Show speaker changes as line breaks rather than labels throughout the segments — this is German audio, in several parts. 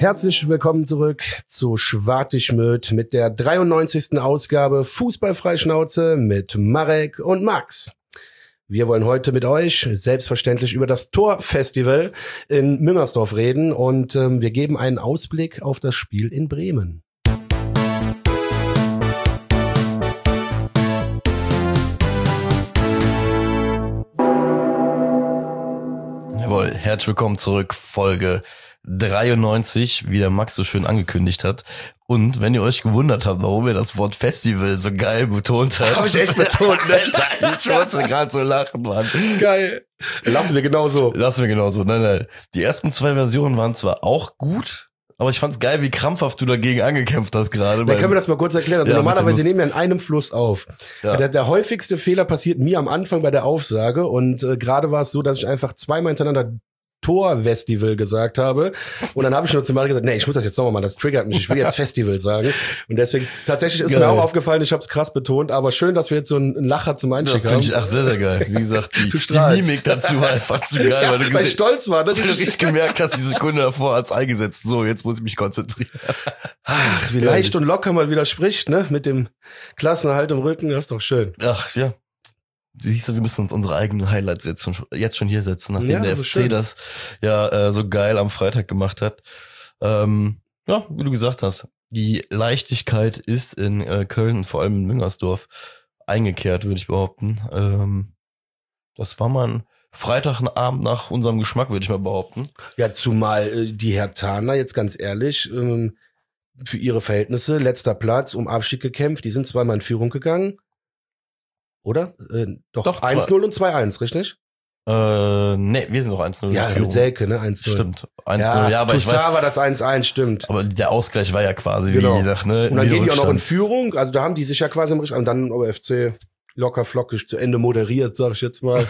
Herzlich willkommen zurück zu Schwartig-Möd mit der 93. Ausgabe Fußballfreischnauze mit Marek und Max. Wir wollen heute mit euch selbstverständlich über das Torfestival in Müngersdorf reden und wir geben einen Ausblick auf das Spiel in Bremen.
Jawohl, herzlich willkommen zurück, Folge 93, wie der Max so schön angekündigt hat. Und wenn ihr euch gewundert habt, warum er das Wort Festival so geil betont hat.
Hab ich echt betont, ne?
Ich musste gerade so lachen, Mann.
Geil. Lassen wir genauso.
Nein. Die ersten zwei Versionen waren zwar auch gut, aber ich fand's geil, wie krampfhaft du dagegen angekämpft hast gerade.
Dann können wir das mal kurz erklären. Also
Ja,
normalerweise nehmen wir in einem Fluss auf.
Ja.
Der häufigste Fehler passiert mir am Anfang bei der Aufsage und gerade war es so, dass ich einfach zweimal hintereinander Torfestival gesagt habe und dann habe ich nur zu Mario gesagt, nee, ich muss das jetzt nochmal machen, das triggert mich, ich will jetzt Festival sagen und deswegen, tatsächlich ist mir auch aufgefallen, ich habe es krass betont, aber schön, dass wir jetzt so einen Lacher zum Einstieg haben.
Finde ich auch sehr, sehr geil. Wie gesagt, die Mimik dazu war einfach zu geil,
Ja,
weil
ich stolz war.
weil du richtig gemerkt hast, die Sekunde davor hat's eingesetzt. So, jetzt muss ich mich konzentrieren.
Ach, wie leicht und locker man wieder spricht, ne, mit dem Klassenerhalt im Rücken, das ist doch schön.
Ach, ja. Siehst du, wir müssen uns unsere eigenen Highlights jetzt schon hier setzen, nachdem der
so
FC
schön.
das ja so geil am Freitag gemacht hat. Ja, wie du gesagt hast, die Leichtigkeit ist in Köln und vor allem in Müngersdorf eingekehrt, würde ich behaupten. Das war mal ein Freitagabend nach unserem Geschmack, würde ich mal behaupten.
Ja, zumal die Herthaner, jetzt ganz ehrlich, für ihre Verhältnisse, letzter Platz, um Abstieg gekämpft, die sind zweimal in Führung gegangen. Oder? Doch 1-0 und 2-1, richtig?
Nee, wir sind doch 1-0 in
Ja,
Führung.
mit Selke, ne? 1-0.
Stimmt, 1-0, ja, aber ich
Toussaint
weiß,
war das 1-1, stimmt.
aber der Ausgleich war ja quasi
Genau.
wie nach, ne?
Und dann
wie
gehen die auch noch in
Rückstand.
Führung, also da haben die sich ja quasi im Richt, und dann aber FC locker flockig zu Ende moderiert, sag ich jetzt mal.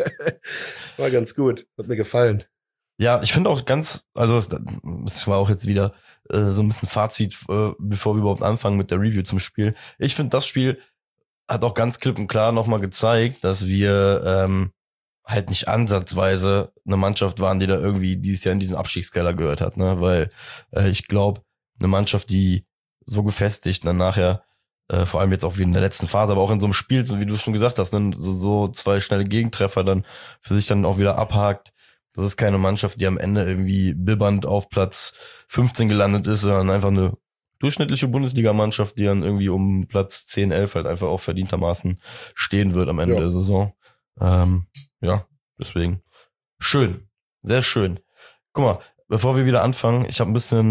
War ganz gut, hat mir gefallen.
Ja, ich finde auch also es war auch jetzt wieder so ein bisschen Fazit, bevor wir überhaupt anfangen mit der Review zum Spiel. Ich finde, das Spiel hat auch ganz klipp und klar nochmal gezeigt, dass wir halt nicht ansatzweise eine Mannschaft waren, die da irgendwie dieses Jahr in diesen Abstiegskeller gehört hat, ne? Weil ich glaube, eine Mannschaft, die so gefestigt dann nachher, vor allem jetzt auch wie in der letzten Phase, aber auch in so einem Spiel, so wie du schon gesagt hast, ne? so zwei schnelle Gegentreffer dann für sich dann auch wieder abhakt. Das ist keine Mannschaft, die am Ende irgendwie bibbernd auf Platz 15 gelandet ist, sondern einfach eine durchschnittliche Bundesligamannschaft, die dann irgendwie um Platz 10, 11 halt einfach auch verdientermaßen stehen wird am Ende der Saison. Ja, deswegen schön, sehr schön. Guck mal, bevor wir wieder anfangen, ich habe ein bisschen,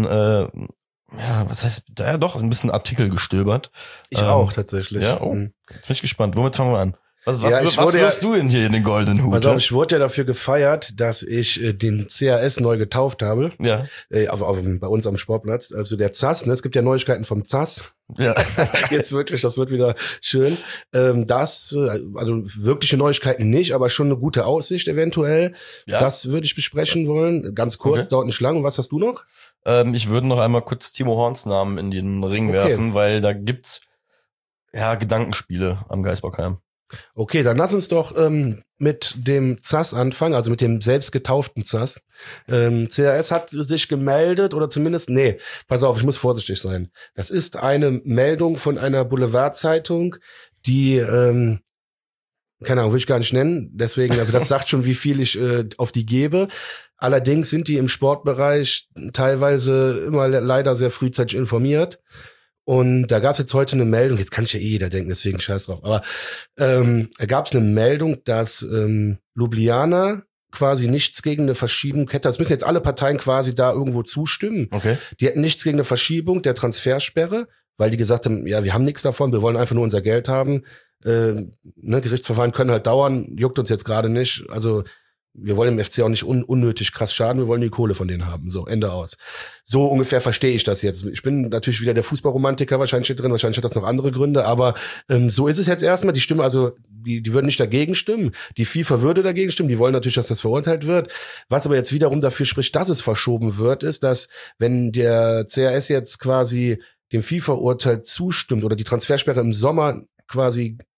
ein bisschen Artikel gestöbert.
Ich auch tatsächlich.
Ja, bin ich gespannt. Womit fangen wir an? Was
ich
was
wurde
wirfst du denn hier in den goldenen Hut?
Also ich wurde ja dafür gefeiert, dass ich den CAS neu getauft habe.
Ja.
Bei uns am Sportplatz. Also der ZAS, ne? Es gibt ja Neuigkeiten vom ZAS.
Ja.
Jetzt wirklich, das wird wieder schön. Also wirkliche Neuigkeiten nicht, aber schon eine gute Aussicht eventuell.
Ja.
Das würde ich besprechen wollen. Ganz kurz,
Okay.
dauert nicht lang. Und was hast du noch?
Ich würde noch einmal kurz Timo Horns Namen in den Ring werfen, weil da gibt's ja Gedankenspiele am Geisbockheim.
Okay, dann lass uns doch mit dem ZAS anfangen, also mit dem selbst getauften ZAS. CAS hat sich gemeldet oder zumindest, pass auf, ich muss vorsichtig sein. Das ist eine Meldung von einer Boulevardzeitung, die, keine Ahnung, will ich gar nicht nennen, deswegen, also das sagt schon, wie viel ich auf die gebe. Allerdings sind die im Sportbereich teilweise immer leider sehr frühzeitig informiert. Und da gab es jetzt heute eine Meldung, jetzt kann sich ja jeder denken, deswegen scheiß drauf, aber da gab es eine Meldung, dass Ljubljana quasi nichts gegen eine Verschiebung hätte. Das müssen jetzt alle Parteien quasi da irgendwo zustimmen.
Okay.
Die hätten nichts gegen eine Verschiebung der Transfersperre, weil die gesagt haben, ja, wir haben nichts davon, wir wollen einfach nur unser Geld haben. Gerichtsverfahren können halt dauern, juckt uns jetzt gerade nicht. Also wir wollen im FC auch nicht unnötig krass schaden, wir wollen die Kohle von denen haben. So, Ende aus. So ungefähr verstehe ich das jetzt. Ich bin natürlich wieder der Fußballromantiker wahrscheinlich hier drin, wahrscheinlich hat das noch andere Gründe, aber so ist es jetzt erstmal. Die Stimmen, also die würden nicht dagegen stimmen. Die FIFA würde dagegen stimmen, die wollen natürlich, dass das verurteilt wird. Was aber jetzt wiederum dafür spricht, dass es verschoben wird, ist, dass wenn der CAS jetzt quasi dem FIFA-Urteil zustimmt oder die Transfersperre im Sommer quasi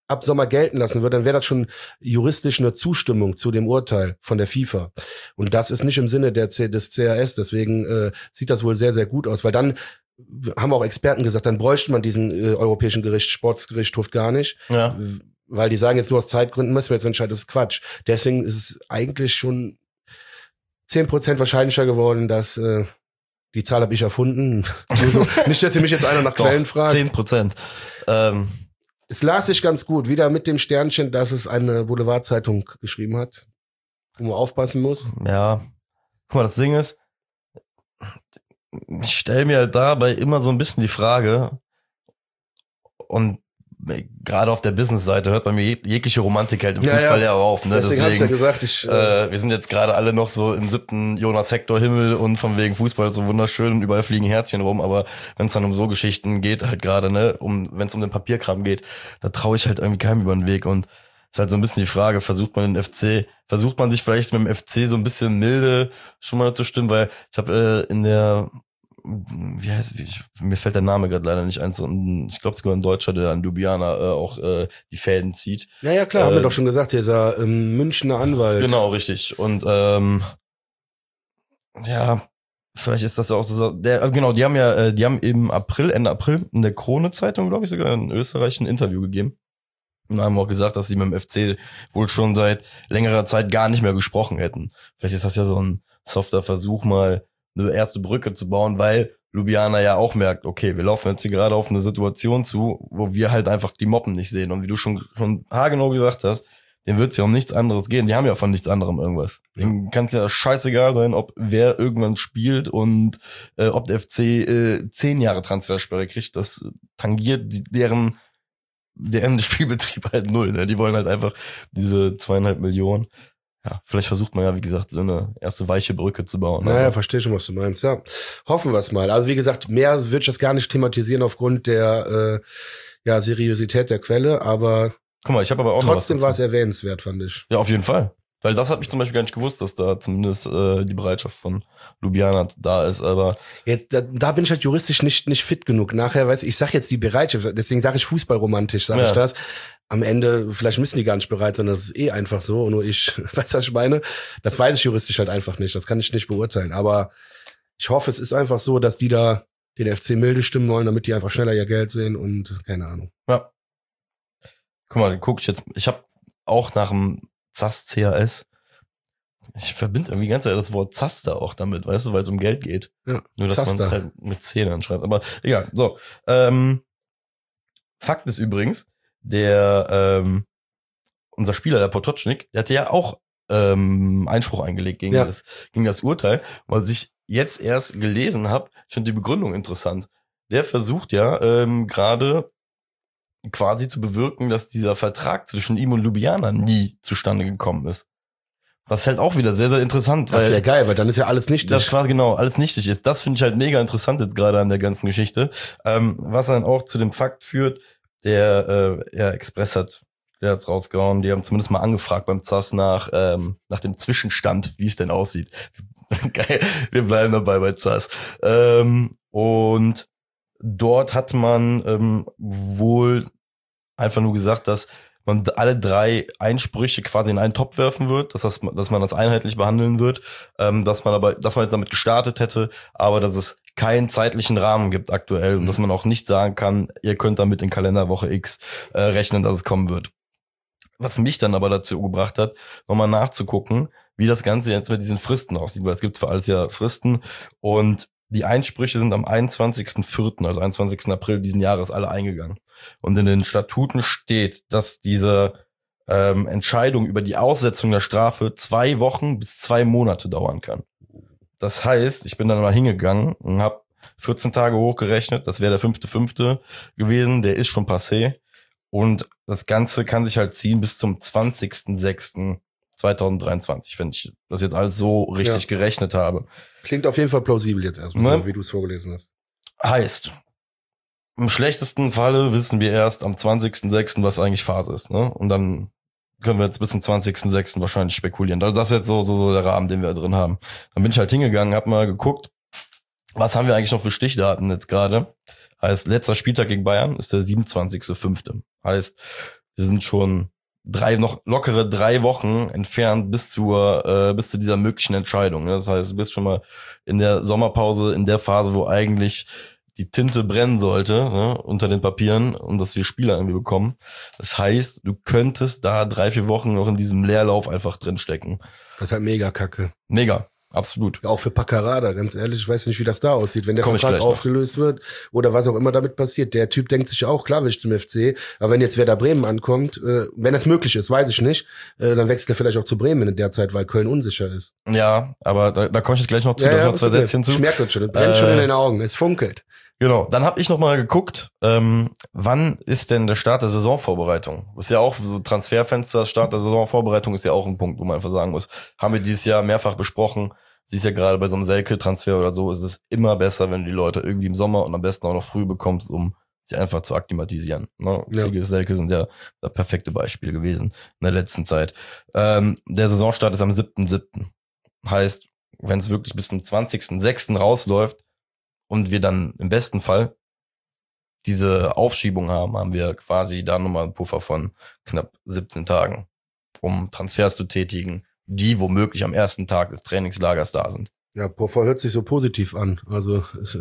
ab Sommer gelten lassen würde, dann wäre das schon juristisch eine Zustimmung zu dem Urteil von der FIFA. Und das ist nicht im Sinne des CAS, deswegen sieht das wohl sehr, sehr gut aus, weil dann haben auch Experten gesagt, dann bräuchte man diesen europäischen Sportsgerichtshof gar nicht.
Ja.
Weil die sagen jetzt nur aus Zeitgründen müssen wir jetzt entscheiden, das ist Quatsch. Deswegen ist es eigentlich schon 10% wahrscheinlicher geworden, dass die Zahl habe ich erfunden. Also, nicht, dass ihr mich jetzt einer nach Quellen fragt.
10%.
Es las sich ganz gut, wieder mit dem Sternchen, dass es eine Boulevardzeitung geschrieben hat, wo man aufpassen muss.
Ja, guck mal, das Ding ist, ich stelle mir halt dabei immer so ein bisschen die Frage, und gerade auf der Business-Seite hört bei mir jegliche Romantik halt im Fußball ja auf. Ne?
Deswegen hab's ja gesagt,
wir sind jetzt gerade alle noch so im 7. Jonas-Hector-Himmel und von wegen Fußball ist so wunderschön und überall fliegen Herzchen rum, aber wenn es dann um so Geschichten geht, halt gerade, ne, wenn es um den Papierkram geht, da traue ich halt irgendwie keinem über den Weg. Und ist halt so ein bisschen die Frage, versucht man sich vielleicht mit dem FC so ein bisschen milde schon mal zu stimmen, weil ich habe mir fällt der Name gerade leider nicht ein, ich glaube sogar ein Deutscher, der an Ljubljana auch die Fäden zieht.
Ja, klar, haben wir doch schon gesagt, dieser Münchner Anwalt.
Genau, richtig. Und ja, vielleicht ist das ja auch so, die haben im Ende April in der Krone-Zeitung, glaube ich, sogar in Österreich ein Interview gegeben. Und haben auch gesagt, dass sie mit dem FC wohl schon seit längerer Zeit gar nicht mehr gesprochen hätten. Vielleicht ist das ja so ein softer Versuch, mal eine erste Brücke zu bauen, weil Ljubljana ja auch merkt, okay, wir laufen jetzt hier gerade auf eine Situation zu, wo wir halt einfach die Moppen nicht sehen. Und wie du schon haargenau gesagt hast, denen wird's ja um nichts anderes gehen. Die haben ja von nichts anderem irgendwas. Denen kann's ja scheißegal sein, ob wer irgendwann spielt und ob der FC 10 Jahre Transfersperre kriegt. Das tangiert deren Spielbetrieb halt null. Ne? Die wollen halt einfach diese 2,5 Millionen. Ja, vielleicht versucht man ja, wie gesagt, so eine erste weiche Brücke zu bauen.
Naja, verstehe schon, was du meinst, ja. Hoffen wir es mal. Also wie gesagt, mehr würde ich das gar nicht thematisieren aufgrund der Seriosität der Quelle, aber
guck mal, ich habe aber auch
trotzdem war es erwähnenswert, fand ich.
Ja, auf jeden Fall. Weil das hat mich zum Beispiel gar nicht gewusst, dass da zumindest die Bereitschaft von Ljubljana da ist, aber
jetzt, da bin ich halt juristisch nicht fit genug. Nachher, weiß ich sag jetzt die Bereitschaft, deswegen sage ich fußballromantisch, sage ich das. Am Ende, vielleicht müssen die gar nicht bereit sein, das ist eh einfach so, nur ich, weißt du, was ich meine? Das weiß ich juristisch halt einfach nicht, das kann ich nicht beurteilen, aber ich hoffe, es ist einfach so, dass die da den FC milde stimmen wollen, damit die einfach schneller ihr Geld sehen und keine Ahnung.
Ja. Guck mal, ich habe auch nach dem CAS, ich verbinde irgendwie ganz das Wort Zaster auch damit, weißt du, weil es um Geld geht.
Ja,
nur, dass man es halt mit C dann schreibt. Aber egal, so. Fakt ist übrigens, unser Spieler, der Potočnik, der hatte ja auch Einspruch eingelegt gegen das Urteil, weil ich jetzt erst gelesen habe, ich finde die Begründung interessant. Der versucht ja gerade quasi zu bewirken, dass dieser Vertrag zwischen ihm und Ljubljana nie zustande gekommen ist. Das ist halt auch wieder sehr, sehr interessant.
Das wäre geil, weil dann ist ja alles nichtig.
Das quasi genau, alles nichtig ist. Das finde ich halt mega interessant jetzt gerade an der ganzen Geschichte. Was dann auch zu dem Fakt führt, der Express der hat's rausgehauen, die haben zumindest mal angefragt beim CAS nach dem Zwischenstand, wie es denn aussieht. Geil, wir bleiben dabei bei CAS. Und dort hat man wohl einfach nur gesagt, dass man alle 3 Einsprüche quasi in einen Topf werfen wird, dass man das einheitlich behandeln wird, dass man jetzt damit gestartet hätte, aber dass es keinen zeitlichen Rahmen gibt aktuell und dass man auch nicht sagen kann, ihr könnt damit in Kalenderwoche X rechnen, dass es kommen wird. Was mich dann aber dazu gebracht hat, nochmal nachzugucken, wie das Ganze jetzt mit diesen Fristen aussieht, weil es gibt für alles ja Fristen und die Einsprüche sind am 21.04., also 21. April diesen Jahres alle eingegangen. Und in den Statuten steht, dass diese Entscheidung über die Aussetzung der Strafe 2 Wochen bis 2 Monate dauern kann. Das heißt, ich bin dann mal hingegangen und habe 14 Tage hochgerechnet, das wäre der 5.5. gewesen, der ist schon passé. Und das Ganze kann sich halt ziehen bis zum 20.06.2023, wenn ich das jetzt alles so richtig gerechnet habe.
Klingt auf jeden Fall plausibel jetzt erstmal, so, wie du es vorgelesen hast.
Heißt, im schlechtesten Falle wissen wir erst am 20.06., was eigentlich Phase ist, ne? Und dann können wir jetzt bis zum 20.06. wahrscheinlich spekulieren. Also das ist jetzt so der Rahmen, den wir da drin haben. Dann bin ich halt hingegangen, hab mal geguckt, was haben wir eigentlich noch für Stichdaten jetzt gerade? Heißt, letzter Spieltag gegen Bayern ist der 27.05. Heißt, wir sind schon lockere 3 Wochen entfernt bis zu dieser möglichen Entscheidung. Ne? Das heißt, du bist schon mal in der Sommerpause, in der Phase, wo eigentlich die Tinte brennen sollte, ne, unter den Papieren, und dass wir Spieler irgendwie bekommen. Das heißt, du könntest da 3-4 Wochen noch in diesem Leerlauf einfach drinstecken.
Das ist halt mega kacke.
Mega, absolut.
Ja, auch für Paccarada, ganz ehrlich, ich weiß nicht, wie das da aussieht, wenn der Vertrag aufgelöst wird oder was auch immer damit passiert. Der Typ denkt sich auch, klar will ich zum FC, aber wenn jetzt Werder Bremen ankommt, wenn das möglich ist, weiß ich nicht, dann wechselt er vielleicht auch zu Bremen in der Zeit, weil Köln unsicher ist.
Ja, aber da komme ich jetzt gleich noch zu, noch 2 Sätzchen zu.
Ich merke das schon, das brennt schon in den Augen, es funkelt.
Genau, dann habe ich noch mal geguckt, wann ist denn der Start der Saisonvorbereitung? Ist ja auch so Transferfenster, Start der Saisonvorbereitung ist ja auch ein Punkt, wo man einfach sagen muss. Haben wir dieses Jahr mehrfach besprochen. Siehst ja gerade bei so einem Selke-Transfer oder so, ist es immer besser, wenn du die Leute irgendwie im Sommer und am besten auch noch früh bekommst, um sie einfach zu akklimatisieren. Ne? Ja. Tigges, Selke sind ja das perfekte Beispiel gewesen in der letzten Zeit. Der Saisonstart ist am 7.7. Heißt, wenn es wirklich bis zum 20.6. rausläuft, und wir dann im besten Fall diese Aufschiebung haben wir quasi da nochmal einen Puffer von knapp 17 Tagen, um Transfers zu tätigen, die womöglich am ersten Tag des Trainingslagers da sind.
Ja, Puffer hört sich so positiv an. Also es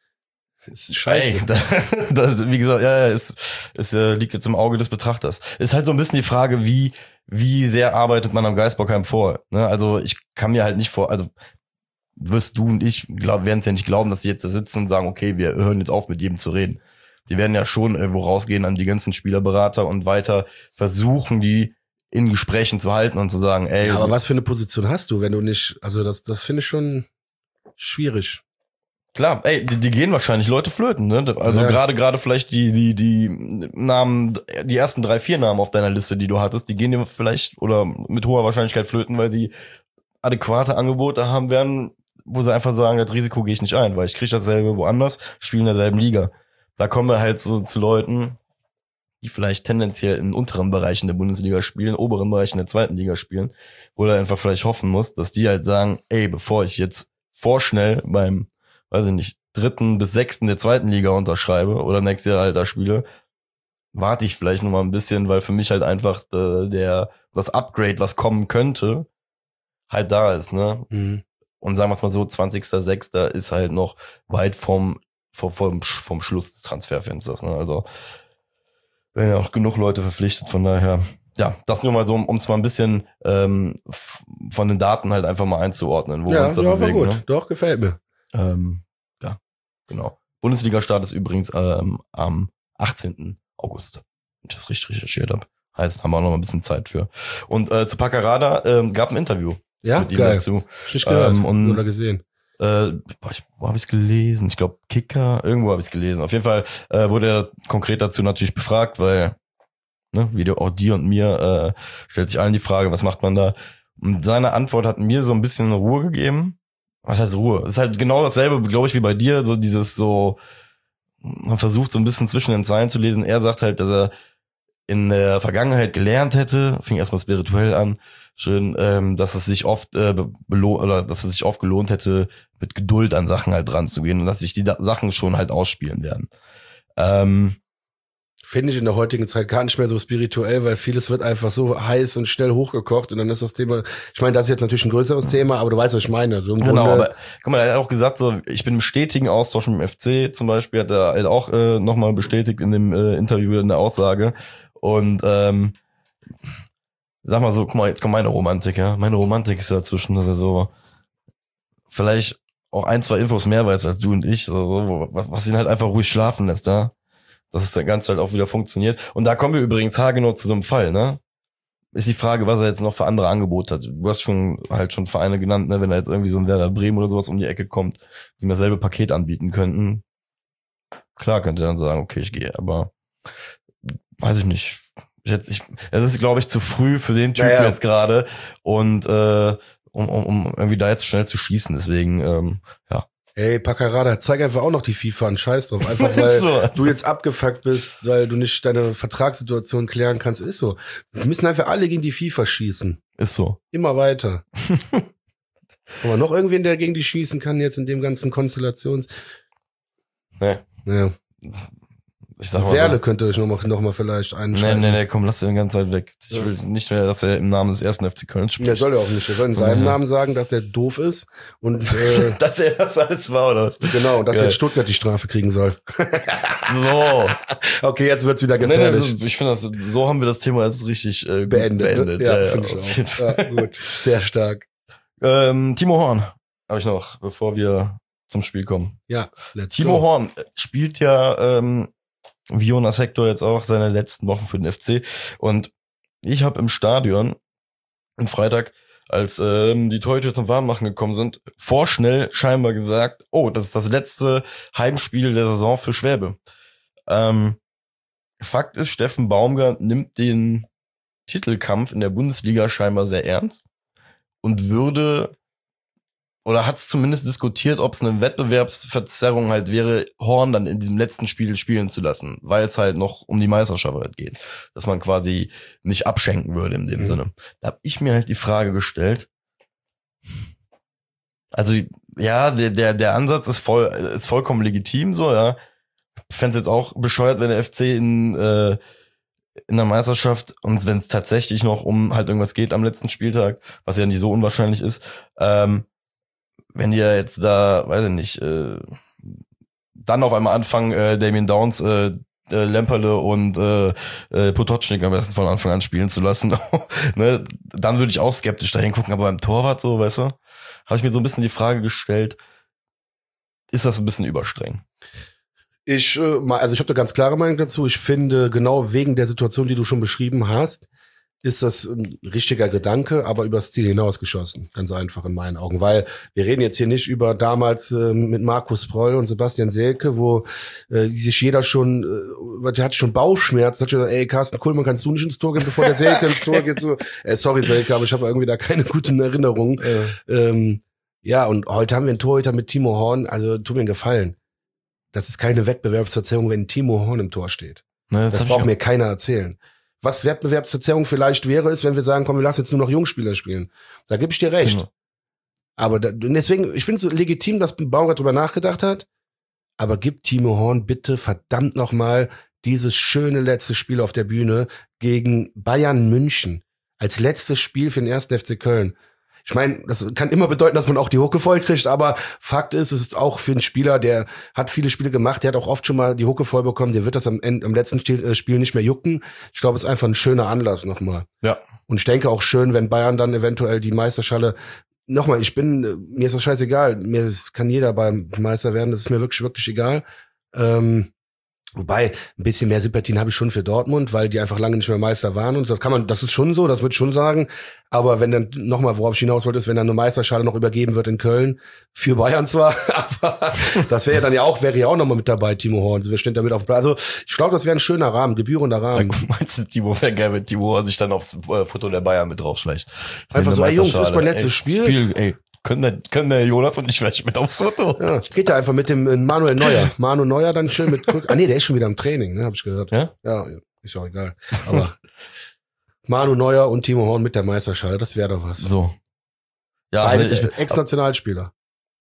ist scheiße.
Ey, das, wie gesagt, ja, es liegt jetzt im Auge des Betrachters. Ist halt so ein bisschen die Frage, wie sehr arbeitet man am Geisbockheim vor. Ne? Also ich kann mir halt nicht wirst du und ich werden es ja nicht glauben, dass sie jetzt da sitzen und sagen, okay, wir hören jetzt auf, mit jedem zu reden. Die werden ja schon irgendwo rausgehen an die ganzen Spielerberater und weiter versuchen, die in Gesprächen zu halten und zu sagen, ey.
Ja, aber was für eine Position hast du, wenn du nicht, also das finde ich schon schwierig.
Klar, ey, die gehen wahrscheinlich Leute flöten, ne? Also ja. gerade vielleicht die Namen, die ersten 3-4 Namen auf deiner Liste, die du hattest, die gehen dir vielleicht oder mit hoher Wahrscheinlichkeit flöten, weil sie adäquate Angebote haben werden, wo sie einfach sagen, das Risiko gehe ich nicht ein, weil ich kriege dasselbe woanders, spiele in derselben Liga. Da kommen wir halt so zu Leuten, die vielleicht tendenziell in unteren Bereichen der Bundesliga spielen, oberen Bereichen der zweiten Liga spielen, wo du einfach vielleicht hoffen musst, dass die halt sagen, ey, bevor ich jetzt vorschnell beim, weiß ich nicht, 3. bis 6. der zweiten Liga unterschreibe oder nächstes Jahr halt da spiele, warte ich vielleicht noch mal ein bisschen, weil für mich halt einfach das Upgrade, was kommen könnte, halt da ist, ne? Mhm. Und sagen wir es mal so, 20.06. ist halt noch weit vom Schluss des Transferfensters. Ne? Also werden ja auch genug Leute verpflichtet, von daher, ja, das nur mal so, um es mal ein bisschen von den Daten halt einfach mal einzuordnen, wo wir uns da bewegen. Ja, war gut,
ne? Doch, gefällt mir.
Ja, genau. Bundesliga-Start ist übrigens am 18. August, wenn ich das richtig recherchiert habe. Heißt, haben wir auch noch mal ein bisschen Zeit für. Und zu Paccarada gab ein Interview.
Ja,
mit ihm
geil.
dazu.
Ich gehört oder gesehen.
Wo habe ich es gelesen? Ich glaube Kicker, irgendwo habe ich es gelesen. Auf jeden Fall wurde er konkret dazu natürlich befragt, weil, ne, wie auch dir und mir, stellt sich allen die Frage, was macht man da? Und seine Antwort hat mir so ein bisschen Ruhe gegeben. Was heißt Ruhe? Es ist halt genau dasselbe, glaube ich, wie bei dir, so dieses so, man versucht so ein bisschen zwischen den Zeilen zu lesen. Er sagt halt, dass er in der Vergangenheit gelernt hätte, fing erstmal spirituell an, schön, dass es sich oft gelohnt hätte, mit Geduld an Sachen halt dran zu gehen und dass sich die Sachen schon halt ausspielen werden.
Finde ich in der heutigen Zeit gar nicht mehr so spirituell, weil vieles wird einfach so heiß und schnell hochgekocht und dann ist das Thema, ich meine, das ist jetzt natürlich ein größeres Thema, aber du weißt, was ich meine. So im
genau,
Grunde,
aber guck mal, er hat auch gesagt, so, ich bin im stetigen Austausch mit dem FC zum Beispiel, hat er halt auch nochmal bestätigt in dem Interview in der Aussage. Und sag mal so, guck mal, jetzt kommt meine Romantik, ja. Meine Romantik ist ja dazwischen, dass er so vielleicht auch 1-2 Infos mehr weiß als du und ich, so, was ihn halt einfach ruhig schlafen lässt, ja. Dass es der Ganze halt auch wieder funktioniert. Und da kommen wir übrigens haargenau zu so einem Fall, ne? Ist die Frage, was er jetzt noch für andere Angebote hat. Du hast schon Vereine genannt, ne? Wenn da jetzt irgendwie so ein Werder Bremen oder sowas um die Ecke kommt, die mir dasselbe Paket anbieten könnten. Klar könnte er dann sagen, okay, ich gehe, aber weiß ich nicht. Es ist, glaube ich, zu früh für den Typen jetzt gerade und um irgendwie da jetzt schnell zu schießen. Deswegen, ja.
Ey, Paccarada, zeig einfach auch noch die FIFA an, scheiß drauf. Einfach weil so, du jetzt abgefuckt bist, weil du nicht deine Vertragssituation klären kannst. Ist so. Wir müssen einfach alle gegen die FIFA schießen.
Ist so.
Immer weiter. Aber noch irgendwen, der gegen die schießen kann jetzt in dem ganzen Konstellations...
Nee.
Ja.
ich sag mal
Werle
so.
könnte ich noch mal vielleicht einschreiben.
Nee, komm, lass den die ganze Zeit weg. Ich will nicht mehr, dass er im Namen des ersten FC Köln spricht.
Ja, soll er auch nicht. Er soll in seinem Namen sagen, dass er doof ist und
dass er das alles war, oder was?
genau, dass
Geil.
jetzt Stuttgart die Strafe kriegen soll.
So.
Okay, jetzt wird's wieder
Nee,
gefährlich.
ich finde, so haben wir das Thema jetzt richtig gut
Beendet. Ja, finde
auf
ich
jeden
auch.
Fall.
Ja, gut. Sehr stark.
Timo Horn habe ich noch, bevor wir zum Spiel kommen.
Ja, let's
Timo
go.
Horn spielt ja wie Jonas Hector jetzt auch seine letzten Wochen für den FC. Und ich habe im Stadion am Freitag, als die Torhüter zum Warmmachen gekommen sind, vorschnell scheinbar gesagt, oh, das ist das letzte Heimspiel der Saison für Schwäbe. Fakt ist, Steffen Baumgart nimmt den Titelkampf in der Bundesliga scheinbar sehr ernst und würde oder hat es zumindest diskutiert, ob es eine Wettbewerbsverzerrung halt wäre, Horn dann in diesem letzten Spiel spielen zu lassen, weil es halt noch um die Meisterschaft halt geht. Dass man quasi nicht abschenken würde in dem Sinne. Da habe ich mir halt die Frage gestellt, also ja, der Ansatz ist vollkommen legitim so, ja. Ich fände es jetzt auch bescheuert, wenn der FC in der Meisterschaft und wenn es tatsächlich noch um halt irgendwas geht am letzten Spieltag, was ja nicht so unwahrscheinlich ist, wenn die ja jetzt da, weiß ich nicht, dann auf einmal anfangen, Damien Downs, Lemperle und Potocznik am besten von Anfang an spielen zu lassen, ne, dann würde ich auch skeptisch dahin gucken, aber beim Torwart so, weißt du, habe ich mir so ein bisschen die Frage gestellt, ist das ein bisschen überstreng?
Also ich habe da ganz klare Meinung dazu. Ich finde, genau wegen der Situation, die du schon beschrieben hast, ist das ein richtiger Gedanke, aber übers Ziel hinausgeschossen. Ganz einfach in meinen Augen. Weil wir reden jetzt hier nicht über damals mit Markus Proll und Sebastian Selke, wo sich jeder schon, der hat schon Bauchschmerzen, hat schon gesagt, ey Carsten Kuhlmann, kannst du nicht ins Tor gehen, bevor der Selke ins Tor geht? So, sorry Selke, aber ich habe irgendwie da keine guten Erinnerungen. Ja, und heute haben wir einen Torhüter mit Timo Horn, also tut mir einen Gefallen. Das ist keine Wettbewerbsverzerrung, wenn Timo Horn im Tor steht.
Ne,
Das braucht mir keiner erzählen. Was Wettbewerbsverzerrung vielleicht wäre, ist, wenn wir sagen, komm, wir lassen jetzt nur noch Jungspieler spielen. Da gebe ich dir recht.
Genau.
Aber deswegen, ich finde es legitim, dass Baumgart drüber nachgedacht hat. Aber gib Timo Horn bitte verdammt nochmal dieses schöne letzte Spiel auf der Bühne gegen Bayern München. Als letztes Spiel für den 1. FC Köln. Ich meine, das kann immer bedeuten, dass man auch die Hucke voll kriegt, aber Fakt ist, es ist auch für einen Spieler, der hat viele Spiele gemacht, der hat auch oft schon mal die Hucke voll bekommen, der wird das am letzten Spiel nicht mehr jucken. Ich glaube, es ist einfach ein schöner Anlass nochmal.
Ja.
Und ich denke auch schön, wenn Bayern dann eventuell die Meisterschale, nochmal, mir ist das scheißegal, kann jeder Bayern Meister werden, das ist mir wirklich, wirklich egal. Wobei, ein bisschen mehr Sympathien habe ich schon für Dortmund, weil die einfach lange nicht mehr Meister waren und das ist schon so, das würde ich schon sagen. Aber wenn dann, nochmal, worauf ich hinaus wollte, ist, wenn dann eine Meisterschale noch übergeben wird in Köln, für Bayern zwar, aber das wäre ja auch nochmal mit dabei, Timo Horn. Wir stehen damit auf dem Platz. Also, ich glaube, das wäre ein schöner Rahmen, gebührender Rahmen.
Meinst du, Timo wäre geil, wenn Timo Horn sich dann aufs Foto der Bayern mit draufschleicht?
Einfach so, ey Jungs, das ist mein letztes Spiel.
Ey, können der Jonas und ich vielleicht mit aufs Foto?
Ja, geht da einfach mit dem Manuel Neuer. Manu Neuer dann schön mit Krück. Nee, der ist schon wieder im Training, ne, hab ich gehört.
Ja?
Ja, ist auch egal. Aber Manu Neuer und Timo Horn mit der Meisterschale, das wäre doch was.
So. Ja,
beides Ex-Nationalspieler.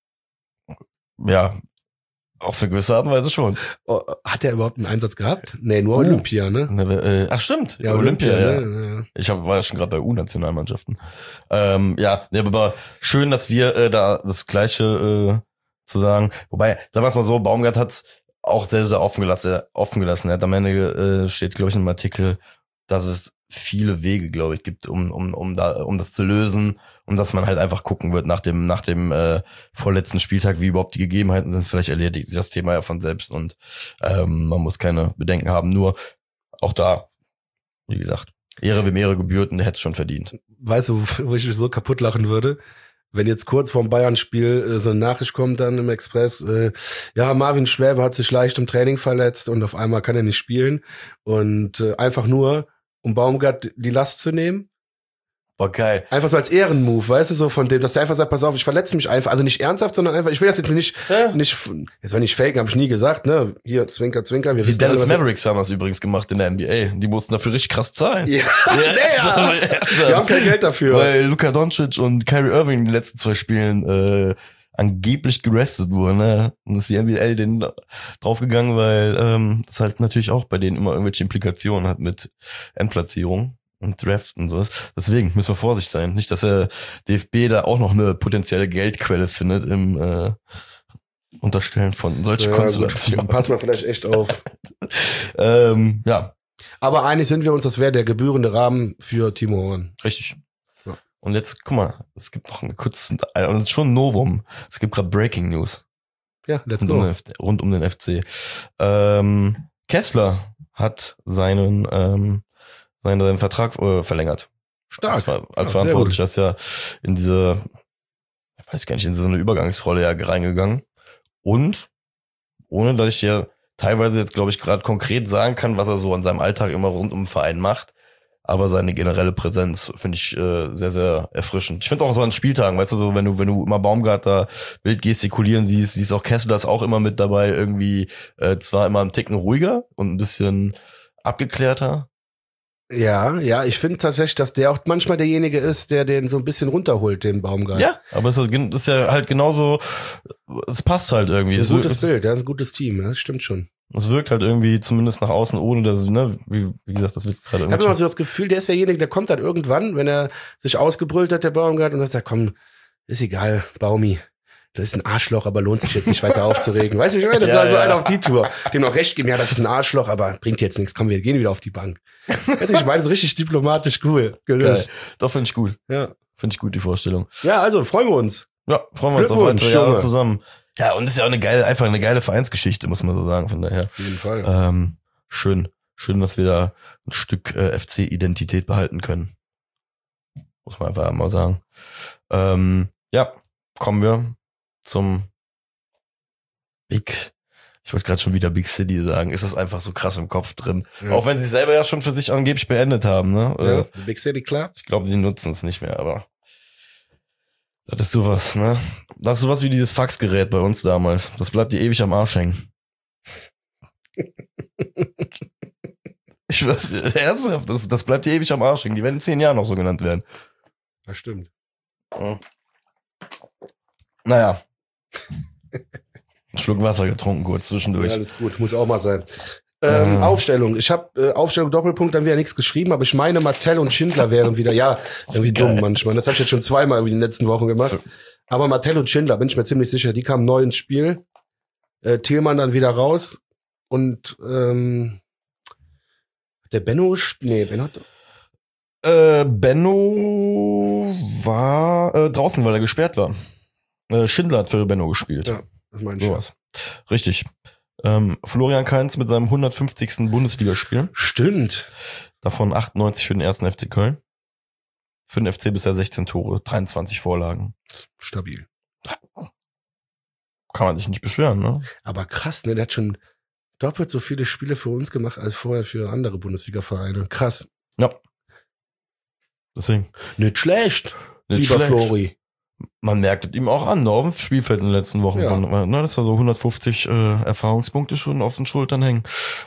Ja, auf eine gewisse Art und Weise schon.
Oh, hat er überhaupt einen Einsatz gehabt? Nee, nur Olympia, ne?
Ach stimmt,
Ja,
Olympia, ja.
Ne?
Ich war ja schon gerade bei U-Nationalmannschaften. Ja, aber schön, dass wir da das Gleiche zu sagen. Wobei, sagen wir es mal so, Baumgart hat auch sehr, sehr offen gelassen. Er hat am Ende steht, glaube ich, in einem Artikel, dass es viele Wege, glaube ich, gibt, um das zu lösen und dass man halt einfach gucken wird nach dem vorletzten Spieltag, wie überhaupt die Gegebenheiten sind. Vielleicht erledigt sich das Thema ja von selbst und man muss keine Bedenken haben. Nur auch da, wie gesagt, Ehre wem Ehre gebührt und der hätte es schon verdient.
Weißt du, wo ich mich so kaputt lachen würde? Wenn jetzt kurz vorm Bayern-Spiel so eine Nachricht kommt dann im Express, ja, Marvin Schwäbe hat sich leicht im Training verletzt und auf einmal kann er nicht spielen und einfach nur, um Baumgart die Last zu nehmen.
Boah, geil.
Einfach so als Ehrenmove, weißt du, so von dem, dass der einfach sagt, pass auf, ich verletze mich einfach, also nicht ernsthaft, sondern einfach, ich will das jetzt nicht, jetzt soll nicht faken, habe ich nie gesagt, ne, hier, Zwinker, Zwinker. Wir
Die Dallas Mavericks haben das übrigens gemacht in der NBA. Die mussten dafür richtig krass zahlen.
Ja, wir haben kein Geld dafür.
Weil Luka Doncic und Kyrie Irving in den letzten 2 Spielen angeblich gerestet wurde, ne? Und ist die NBL denen draufgegangen, weil das halt natürlich auch bei denen immer irgendwelche Implikationen hat mit Endplatzierung und Draft und sowas. Deswegen müssen wir vorsichtig sein. Nicht, dass der DFB da auch noch eine potenzielle Geldquelle findet im Unterstellen von solchen Konstellationen.
Pass mal vielleicht echt auf.
Ja.
Aber einig sind wir uns, das wäre der gebührende Rahmen für Timo Horn.
Richtig.
Ja.
Und jetzt, guck mal, es gibt noch ein kurzes, und es ist schon ein Novum. Es gibt gerade Breaking News.
Ja, let's go.
Rund um den FC. Kessler hat seinen Vertrag verlängert.
Stark.
Als Verantwortlicher ist ja in diese, ich weiß gar nicht, in so eine Übergangsrolle ja reingegangen. Und ohne, dass ich dir teilweise jetzt, glaube ich, gerade konkret sagen kann, was er so an seinem Alltag immer rund um den Verein macht, aber seine generelle Präsenz finde ich sehr, sehr erfrischend. Ich finde auch so an Spieltagen, weißt du, so wenn du immer Baumgartler wild gestikulieren siehst auch Kessler ist auch immer mit dabei, irgendwie zwar immer einen Ticken ruhiger und ein bisschen abgeklärter.
Ja, ich finde tatsächlich, dass der auch manchmal derjenige ist, der den so ein bisschen runterholt, den Baumgart.
Ja, aber es ist ja halt genauso, es passt halt irgendwie.
Das ist ein gutes Bild, das ist ein gutes Team, das stimmt schon.
Es wirkt halt irgendwie zumindest nach außen, ohne dass, ne, wie gesagt, das wird's gerade irgendwie.
Ich habe immer so das Gefühl, der ist derjenige, der kommt dann irgendwann, wenn er sich ausgebrüllt hat, der Baumgart, und sagt, komm, ist egal, Baumi. Das ist ein Arschloch, aber lohnt sich jetzt nicht weiter aufzuregen. Weißt du, ich meine, das war so einer auf die Tour. Dem noch recht geben, ja, das ist ein Arschloch, aber bringt jetzt nichts. Komm, wir gehen wieder auf die Bank. Weißt du, ich meine, so richtig diplomatisch cool gelöst.
Geil. Doch, finde ich gut.
Ja.
Finde ich gut, die Vorstellung.
Ja, also, freuen wir uns.
Ja, freuen wir uns auf weitere Jahre zusammen. Ja, und ist ja auch einfach eine geile Vereinsgeschichte, muss man so sagen, von daher.
Auf jeden Fall.
Schön, dass wir da ein Stück FC-Identität behalten können. Muss man einfach mal sagen. Ja, kommen wir zum ich wollte gerade schon wieder Big City sagen, ist das einfach so krass im Kopf drin. Ja. Auch wenn sie es selber ja schon für sich angeblich beendet haben, ne?
Ja, Big City, klar.
Ich glaube, sie nutzen es nicht mehr, aber das ist sowas, ne? Das ist sowas wie dieses Faxgerät bei uns damals. Das bleibt dir ewig am Arsch hängen. Ich weiß, ernsthaft, das bleibt dir ewig am Arsch hängen. Die werden in 10 Jahren noch so genannt werden.
Das stimmt.
Ja. Naja. Einen Schluck Wasser getrunken kurz zwischendurch.
Ja, alles gut, muss auch mal sein. Aufstellung. Ich habe Aufstellung Doppelpunkt, dann wieder nichts geschrieben, aber ich meine, Martell und Schindler wären wieder, ja, irgendwie dumm manchmal. Das habe ich jetzt schon zweimal in den letzten Wochen gemacht. Aber Martell und Schindler, bin ich mir ziemlich sicher, die kamen neu ins Spiel. Thielmann dann wieder raus. Und der Benno
Benno war draußen, weil er gesperrt war. Schindler hat für Benno gespielt.
Ja, das meine ich.
Sowas. Richtig. Florian Kainz mit seinem 150. Bundesligaspiel.
Stimmt.
Davon 98 für den 1. FC Köln. Für den FC bisher 16 Tore, 23 Vorlagen.
Stabil.
Kann man sich nicht beschweren, ne?
Aber krass, ne? Der hat schon doppelt so viele Spiele für uns gemacht als vorher für andere Bundesliga-Vereine. Krass.
Ja. Deswegen.
Nicht schlecht, lieber Flori.
Man merkt es ihm auch an, auf dem Spielfeld in den letzten Wochen.
Ja.
Das war so 150 Erfahrungspunkte schon auf den Schultern hängen.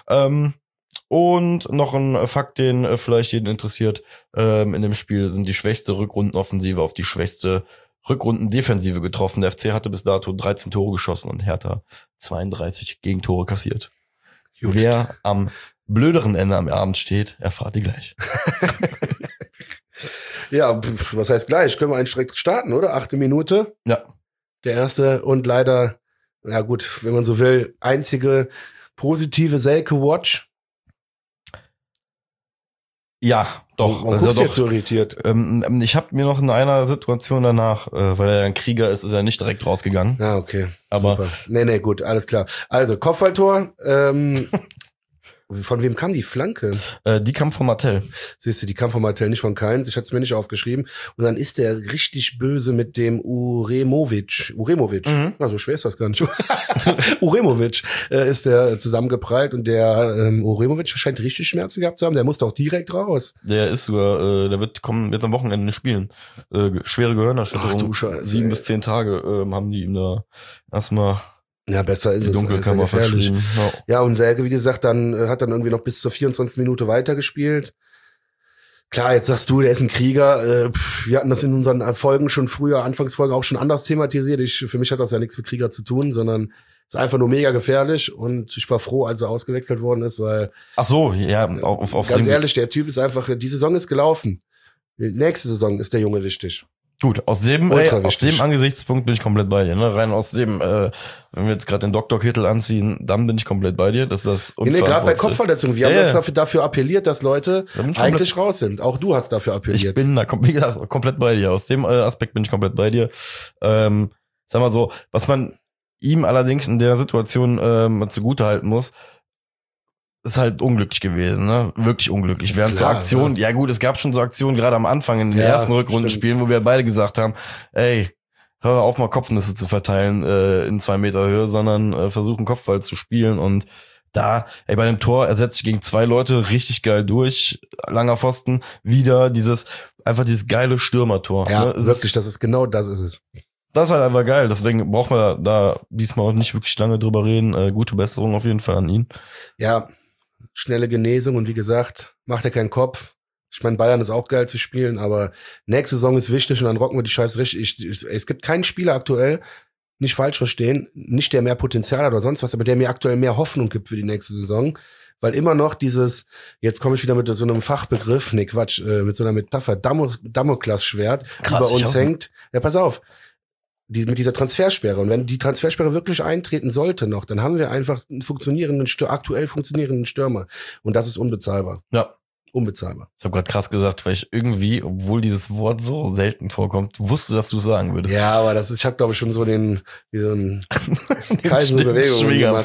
Und noch ein Fakt, den vielleicht jeden interessiert, in dem Spiel sind die schwächste Rückrundenoffensive auf die schwächste Rückrundendefensive getroffen. Der FC hatte bis dato 13 Tore geschossen und Hertha 32 Gegentore kassiert. Gut. Wer am blöderen Ende am Abend steht, erfahrt ihr gleich.
Ja, was heißt gleich? Können wir einen direkt starten, oder? 8. Minute.
Ja.
Der erste und leider, ja gut, wenn man so will, einzige positive Selke-Watch.
Ja, doch.
Warum guckst du jetzt so irritiert?
Ich habe mir noch in einer Situation danach, weil er ein Krieger ist er nicht direkt rausgegangen.
Ja, okay.
Aber
super. Nee, gut, alles klar. Also, Kopfballtor. Von wem kam die Flanke?
Die kam von Martell.
Siehst du, die kam von Martell, nicht von Kainz. Ich hatte es mir nicht aufgeschrieben. Und dann ist der richtig böse mit dem Uremovic.
Mhm.
Also schwer ist das gar nicht. Uremovic ist der zusammengeprallt und der Uremovic scheint richtig Schmerzen gehabt zu haben. Der musste auch direkt raus.
Der ist sogar, der wird kommen jetzt am Wochenende spielen. Schwere Gehirnerschütterung.
Ach du Scheiße.
7 bis 10 Tage haben die ihm da erstmal.
Ja, besser ist
die
es.
Dunkelkammer verschrieben.
Ja, und Selke, wie gesagt, hat dann irgendwie noch bis zur 24. Minute weitergespielt. Klar, jetzt sagst du, der ist ein Krieger. Wir hatten das in unseren Folgen schon früher, Anfangsfolgen auch schon anders thematisiert. Für mich hat das ja nichts mit Krieger zu tun, sondern ist einfach nur mega gefährlich. Und ich war froh, als er ausgewechselt worden ist, weil
Ach so, ja, auf
ganz ehrlich, der Typ ist einfach, die Saison ist gelaufen. Die nächste Saison ist der Junge wichtig.
Gut, aus dem Angesichtspunkt bin ich komplett bei dir. Ne? Rein aus dem, wenn wir jetzt gerade den Doktorkittel anziehen, dann bin ich komplett bei dir. Dass das
gerade bei Kopfverletzungen. Wir haben das dafür appelliert, dass Leute eigentlich raus sind. Auch du hast dafür appelliert.
Ich bin da wie gesagt, komplett bei dir. Aus dem Aspekt bin ich komplett bei dir. Sag mal so, was man ihm allerdings in der Situation zugutehalten muss, ist halt unglücklich gewesen, ne? Wirklich unglücklich. Während so Aktionen, ja gut, es gab schon so Aktionen gerade am Anfang in den ersten Rückrundenspielen, wo wir beide gesagt haben, ey, hör auf mal Kopfnüsse zu verteilen in 2 Meter Höhe, sondern versuchen Kopfball zu spielen und da, bei dem Tor, er setzt sich gegen 2 Leute richtig geil durch, langer Pfosten, wieder dieses geile Stürmertor.
Ja,
ne?
Wirklich, das ist genau das ist es.
Das ist halt einfach geil, deswegen braucht man da diesmal auch nicht wirklich lange drüber reden. Gute Besserung auf jeden Fall an ihn.
Ja, schnelle Genesung und wie gesagt, macht er keinen Kopf. Ich meine, Bayern ist auch geil zu spielen, aber nächste Saison ist wichtig und dann rocken wir die Scheiße richtig. Es gibt keinen Spieler aktuell, nicht falsch verstehen, nicht der mehr Potenzial hat oder sonst was, aber der mir aktuell mehr Hoffnung gibt für die nächste Saison, weil immer noch dieses, jetzt komme ich wieder mit so einem Fachbegriff, mit so einer Metapher, Damoklesschwert über uns hängt. Ja, pass auf. Mit dieser Transfersperre. Und wenn die Transfersperre wirklich eintreten sollte noch, dann haben wir einfach einen aktuell funktionierenden Stürmer. Und das ist unbezahlbar.
Ja.
Unbezahlbar.
Ich habe gerade krass gesagt, weil ich irgendwie, obwohl dieses Wort so selten vorkommt, wusste, dass du es sagen würdest.
Ja, aber ich habe glaube ich schon so so einen Kreis und Bewegung gemacht.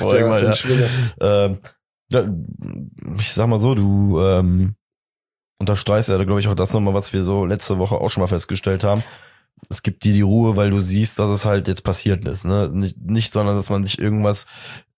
Ich sag mal so, du unterstreichst ja, glaube ich, auch das nochmal, was wir so letzte Woche auch schon mal festgestellt haben. Es gibt dir die Ruhe, weil du siehst, dass es halt jetzt passiert ist, ne? Nicht, sondern dass man sich irgendwas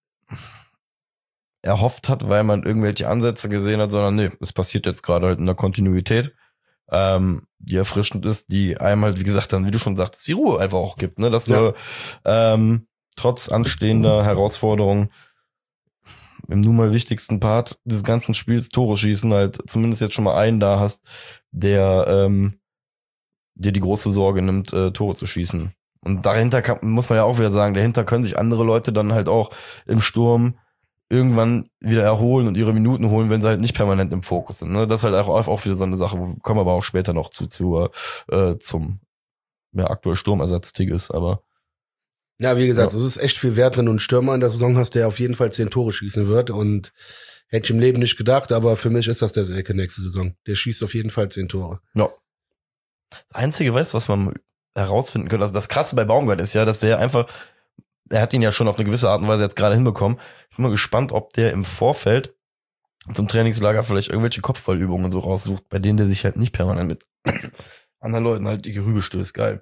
erhofft hat, weil man irgendwelche Ansätze gesehen hat, sondern nee, es passiert jetzt gerade halt in der Kontinuität, die erfrischend ist, die einem halt, wie gesagt, dann, wie du schon sagtest, die Ruhe einfach auch gibt, ne? Dass du trotz anstehender Herausforderungen im nun mal wichtigsten Part des ganzen Spiels, Tore schießen, halt zumindest jetzt schon mal einen da hast, der dir die große Sorge nimmt, Tore zu schießen. Und dahinter muss man ja auch wieder sagen, dahinter können sich andere Leute dann halt auch im Sturm irgendwann wieder erholen und ihre Minuten holen, wenn sie halt nicht permanent im Fokus sind. Ne? Das ist halt auch wieder so eine Sache, kommen wir aber auch später noch zum aktuell Sturmersatz Tigges, aber
ja, wie gesagt, es ist echt viel wert, wenn du einen Stürmer in der Saison hast, der auf jeden Fall 10 Tore schießen wird und hätte ich im Leben nicht gedacht, aber für mich ist das der Selke nächste Saison. Der schießt auf jeden Fall 10 Tore.
Ja. Das Einzige, weißt du, was man herausfinden könnte, also das Krasse bei Baumgart ist ja, dass der einfach, er hat ihn ja schon auf eine gewisse Art und Weise jetzt gerade hinbekommen. Ich bin mal gespannt, ob der im Vorfeld zum Trainingslager vielleicht irgendwelche Kopfballübungen so raussucht, bei denen der sich halt nicht permanent mit anderen Leuten halt die Gerübe stößt. Geil.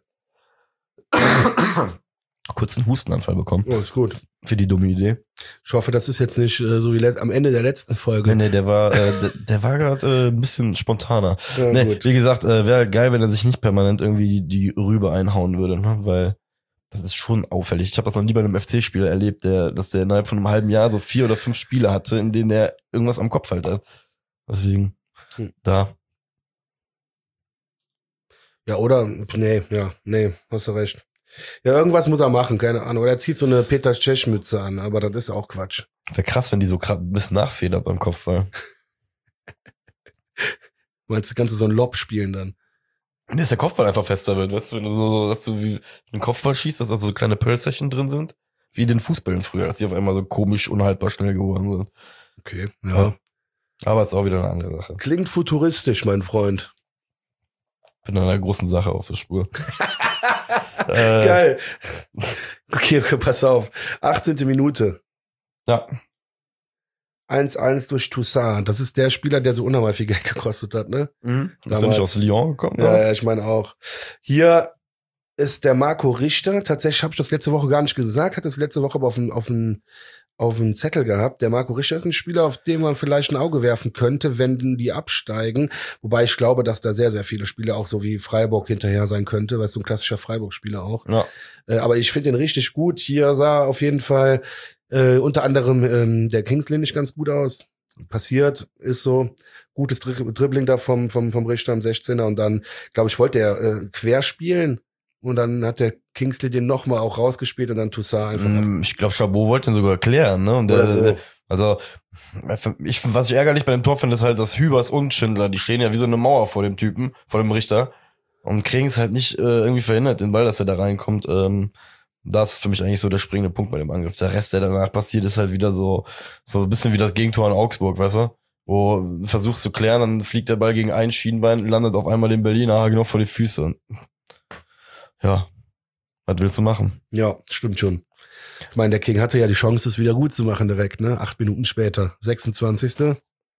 Kurz einen Hustenanfall bekommen.
Oh, ist gut.
Für die dumme Idee.
Ich hoffe, das ist jetzt nicht so wie am Ende der letzten Folge.
Nee, der war gerade ein bisschen spontaner.
Ja,
nee,
gut.
wie gesagt, wäre halt geil, wenn er sich nicht permanent irgendwie die Rübe einhauen würde, ne? Weil das ist schon auffällig. Ich habe das noch nie bei einem FC-Spieler erlebt, dass der innerhalb von einem halben Jahr so 4 oder 5 Spiele hatte, in denen er irgendwas am Kopf halt hat. Deswegen, da.
Ja, oder? Nee, hast du recht. Ja, irgendwas muss er machen, keine Ahnung. Oder er zieht so eine Peter Cech-Mütze an, aber das ist auch Quatsch.
Wäre krass, wenn die so gerade ein bisschen nachfedert beim Kopfball.
Meinst du, kannst du so ein Lob spielen dann?
Dass der Kopfball einfach fester wird, weißt du, wenn du dass du wie einen Kopfball schießt, dass da so kleine Pölzerchen drin sind, wie in den Fußballen früher, dass die auf einmal so komisch, unhaltbar schnell geworden sind.
Okay, ja.
Aber ist auch wieder eine andere Sache.
Klingt futuristisch, mein Freund.
Bin an einer großen Sache auf der Spur.
Geil. Okay, pass auf. 18. Minute.
Ja.
1-1 durch Toussaint. Das ist der Spieler, der so unheimlich viel Geld gekostet hat, ne?
Ist er nicht aus Lyon gekommen?
Ja, ich meine auch. Hier ist der Marco Richter. Tatsächlich habe ich das letzte Woche gar nicht gesagt, hat das letzte Woche aber auf einen Zettel gehabt. Der Marco Richter ist ein Spieler, auf den man vielleicht ein Auge werfen könnte, wenn die absteigen. Wobei ich glaube, dass da sehr, sehr viele Spieler auch so wie Freiburg hinterher sein könnte, weil es so ein klassischer Freiburg-Spieler auch.
Ja.
Aber ich finde ihn richtig gut. Hier sah auf jeden Fall unter anderem der Kingsley nicht ganz gut aus. passiert, ist so. Gutes Dribbling da vom Richter am 16er und dann, glaube ich, wollte er quer spielen und dann hat der Kingsley den nochmal auch rausgespielt und dann Toussaint einfach.
Ich glaube, Chabot wollte den sogar klären, ne? Und
so.
Also, was ich ärgerlich bei dem Tor finde, ist halt, dass Hübers und Schindler, die stehen ja wie so eine Mauer vor dem Typen, vor dem Richter und kriegen es halt nicht irgendwie verhindert, den Ball, dass er da reinkommt. Das ist für mich eigentlich so der springende Punkt bei dem Angriff. Der Rest, der danach passiert, ist halt wieder so ein bisschen wie das Gegentor in Augsburg, weißt du? Wo du versuchst zu klären, dann fliegt der Ball gegen ein Schienbein, landet auf einmal den Berliner genau vor die Füße. Ja, was willst du machen? Ja,
stimmt schon. Ich meine, der King hatte ja die Chance, es wieder gut zu machen direkt, ne? 8 Minuten später, 26.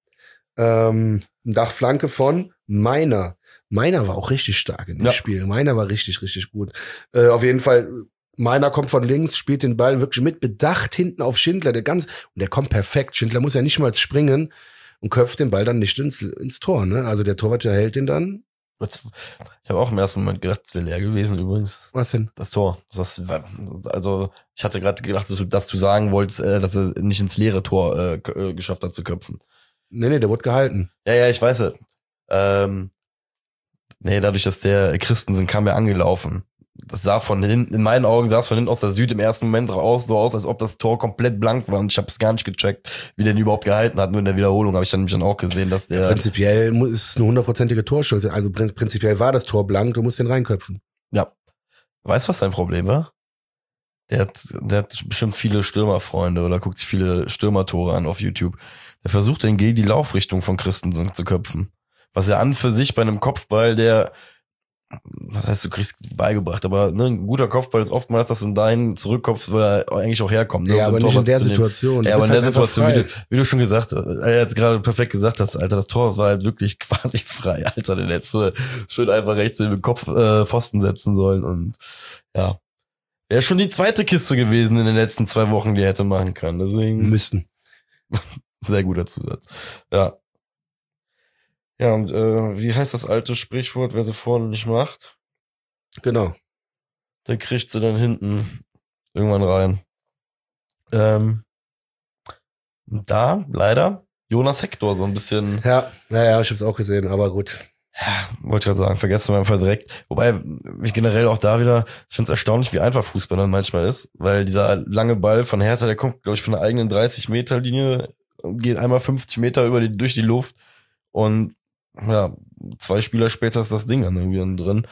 Dachflanke von Meiner. Meiner war auch richtig stark in dem Spiel. Meiner war richtig, richtig gut. Auf jeden Fall, Meiner kommt von links, spielt den Ball wirklich mit Bedacht hinten auf Schindler. Und der kommt perfekt. Schindler muss ja nicht mal springen und köpft den Ball dann nicht ins Tor, ne? Also der Torwart hält den dann.
Ich habe auch im ersten Moment gedacht, es wäre leer gewesen übrigens.
Was denn?
Das Tor. Also ich hatte gerade gedacht, dass du sagen wolltest, dass er nicht ins leere Tor geschafft hat zu köpfen.
Nee, der wurde gehalten.
Ja, ich weiß es. Nee, dadurch, dass der Christensen kam ja angelaufen. Das sah von hinten, in meinen Augen sah es von hinten aus der Süd im ersten Moment so aus, als ob das Tor komplett blank war und ich habe es gar nicht gecheckt, wie der ihn überhaupt gehalten hat. Nur in der Wiederholung habe ich dann nämlich dann auch gesehen, dass der...
Prinzipiell ist es eine 100%ige Torschance. Also prinzipiell war das Tor blank, du musst den reinköpfen.
Ja. Weißt du, was sein Problem war? Der hat bestimmt viele Stürmerfreunde oder guckt sich viele Stürmertore an auf YouTube. Der versucht dann gegen die Laufrichtung von Christensen zu köpfen. Was er an für sich bei einem Kopfball, was heißt, du kriegst beigebracht, aber ne, ein guter Kopfball ist oftmals, dass du in deinen zurückkommst, weil er eigentlich auch herkommt. Ne?
Ja, aber nicht in der Situation.
Ja, aber in der Situation, wie du schon gesagt hast, er jetzt gerade perfekt gesagt hast, Alter, das Tor war halt wirklich quasi frei, Alter, der letzte schön einfach rechts in den Kopf Pfosten setzen sollen und ja. Wäre schon die zweite Kiste gewesen in den letzten 2 Wochen, die er hätte machen können, deswegen.
Müssen.
Sehr guter Zusatz. Ja. Ja, und wie heißt das alte Sprichwort, wer sie vorne nicht macht?
Genau.
Der kriegt sie dann hinten irgendwann rein. Da, leider, Jonas Hector so ein bisschen.
Ja, ich hab's auch gesehen, aber gut.
Ja, wollte ich gerade sagen, vergessen wir einfach direkt. Wobei, ich generell auch da wieder, ich finde es erstaunlich, wie einfach Fußball dann manchmal ist, weil dieser lange Ball von Hertha, der kommt, glaube ich, von der eigenen 30-Meter-Linie, geht einmal 50 Meter durch die Luft und ja, 2 Spieler später ist das Ding dann irgendwie drin.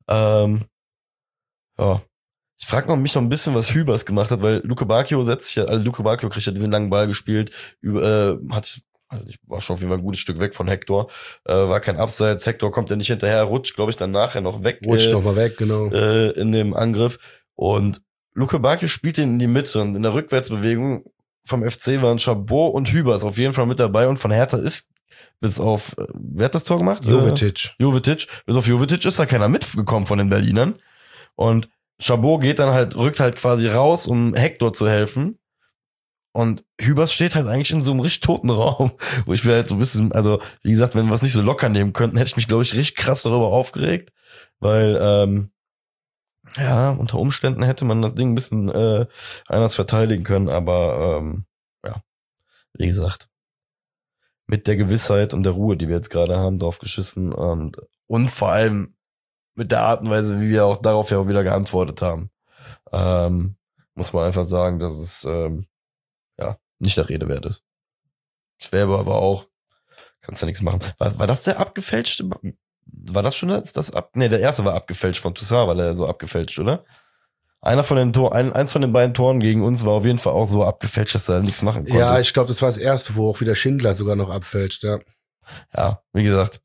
Ja. Ich frage mich noch ein bisschen, was Hübers gemacht hat, weil Luke Bacchio kriegt ja diesen langen Ball gespielt, ich war schon auf jeden Fall ein gutes Stück weg von Hector, war kein Abseits, Hector kommt ja nicht hinterher, rutscht, glaube ich, dann nachher noch weg.
Rutscht noch mal weg, genau.
In dem Angriff. Und Luke Bacchio spielt ihn in die Mitte und in der Rückwärtsbewegung vom FC waren Chabot und Hübers auf jeden Fall mit dabei und von Hertha ist bis auf, wer hat das Tor gemacht?
Jovetic.
Bis auf Jovetic ist da keiner mitgekommen von den Berlinern. Und Chabot rückt halt quasi raus, um Hector zu helfen. Und Hübers steht halt eigentlich in so einem richtig toten Raum, wo ich mir halt so ein bisschen, also wie gesagt, wenn wir es nicht so locker nehmen könnten, hätte ich mich, glaube ich, richtig krass darüber aufgeregt. Weil, ja, unter Umständen hätte man das Ding ein bisschen anders verteidigen können, aber ja, wie gesagt, mit der Gewissheit und der Ruhe, die wir jetzt gerade haben, drauf geschissen und vor allem mit der Art und Weise, wie wir auch darauf ja auch wieder geantwortet haben, muss man einfach sagen, dass es ja nicht der Rede wert ist. Schwäbe aber auch, kannst ja nichts machen. War das der abgefälschte? War das schon der erste war abgefälscht von Toussaint, weil er so abgefälscht, oder? Eins von den beiden Toren gegen uns war auf jeden Fall auch so abgefälscht, dass er nichts machen konnte.
Ja, ich glaube, das war das erste, wo auch wieder Schindler sogar noch abfälscht, ja.
Ja, wie gesagt,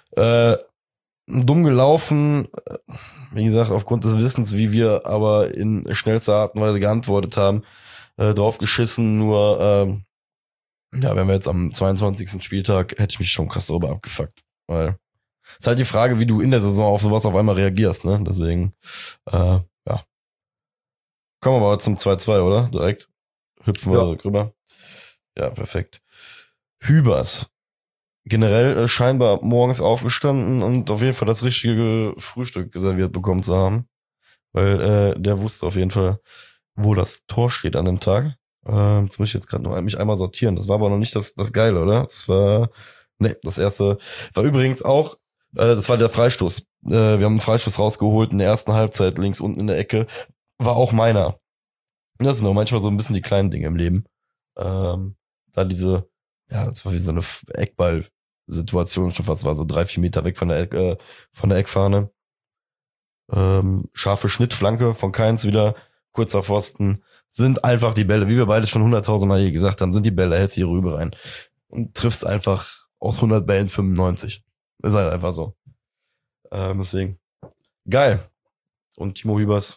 dumm gelaufen, wie gesagt, aufgrund des Wissens, wie wir aber in schnellster Art und Weise geantwortet haben, drauf geschissen, nur, ja, wenn wir jetzt am 22. Spieltag, hätte ich mich schon krass darüber abgefuckt, weil ist halt die Frage, wie du in der Saison auf sowas auf einmal reagierst, ne, deswegen, ja. Kommen wir mal zum 2-2, oder? Direkt hüpfen wir rüber. Ja, perfekt. Hübers. Generell scheinbar morgens aufgestanden und auf jeden Fall das richtige Frühstück serviert bekommen zu haben. Weil der wusste auf jeden Fall, wo das Tor steht an dem Tag. Jetzt muss ich jetzt gerade noch mich einmal sortieren. Das war aber noch nicht das Geile, oder? Das erste war übrigens auch, das war der Freistoß. Wir haben einen Freistoß rausgeholt in der ersten Halbzeit, links unten in der Ecke. War auch meiner. Das sind auch manchmal so ein bisschen die kleinen Dinge im Leben. Da das war wie so eine Eckball-Situation, schon fast war so 3-4 Meter weg von der Eckfahne. Scharfe Schnittflanke von Kainz wieder, kurzer Pfosten. Sind einfach die Bälle, wie wir beide schon 100.000 Mal hier gesagt haben, sind die Bälle, hältst die Rübe rein und triffst einfach aus 100 Bällen 95. Ist halt einfach so. Deswegen, geil. Und Timo Hübers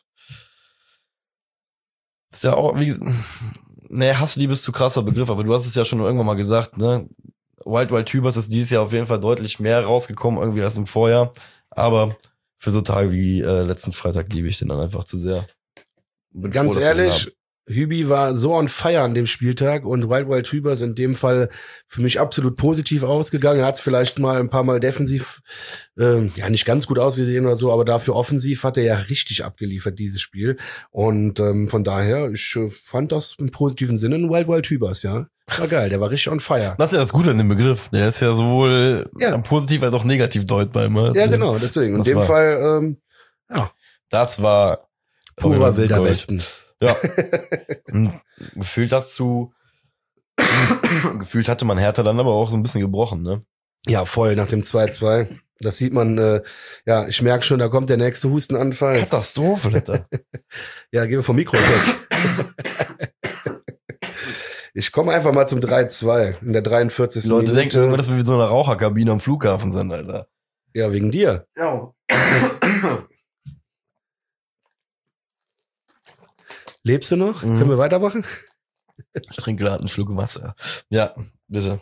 ist ja auch, Hassliebe ist zu krasser Begriff, aber du hast es ja schon irgendwann mal gesagt, ne? Wild Hübers ist dieses Jahr auf jeden Fall deutlich mehr rausgekommen, irgendwie als im Vorjahr, aber für so Tage wie letzten Freitag liebe ich den dann einfach zu sehr. Bin
Ganz
froh, dass wir ihn
ehrlich, Hübi war so on fire an dem Spieltag und Wild Hübers in dem Fall für mich absolut positiv ausgegangen. Er hat es vielleicht mal ein paar Mal defensiv nicht ganz gut ausgesehen oder so, aber dafür offensiv hat er ja richtig abgeliefert, dieses Spiel. Und von daher, ich fand das im positiven Sinne ein Wild Hübers, ja. War geil, der war richtig on fire.
Das ist ja das Gute an dem Begriff. Der ist ja sowohl positiv als auch negativ deutbar immer.
Ja, genau, deswegen. In dem Fall,
das war
purer wilder Westen.
Ja. Gefühlt hatte man Hertha dann aber auch so ein bisschen gebrochen, ne?
Ja, voll, nach dem 2-2. Das sieht man, ich merke schon, da kommt der nächste Hustenanfall.
Katastrophe, Alter.
Ja, gehen wir vom Mikro weg. Ich komme einfach mal zum 3-2 in der 43.
Die Leute denken irgendwann, dass wir wie so eine Raucherkabine am Flughafen sind, Alter.
Ja, wegen dir.
Ja.
Lebst du noch? Können wir weitermachen?
Ich trinke gerade einen Schluck Wasser. Ja, bitte.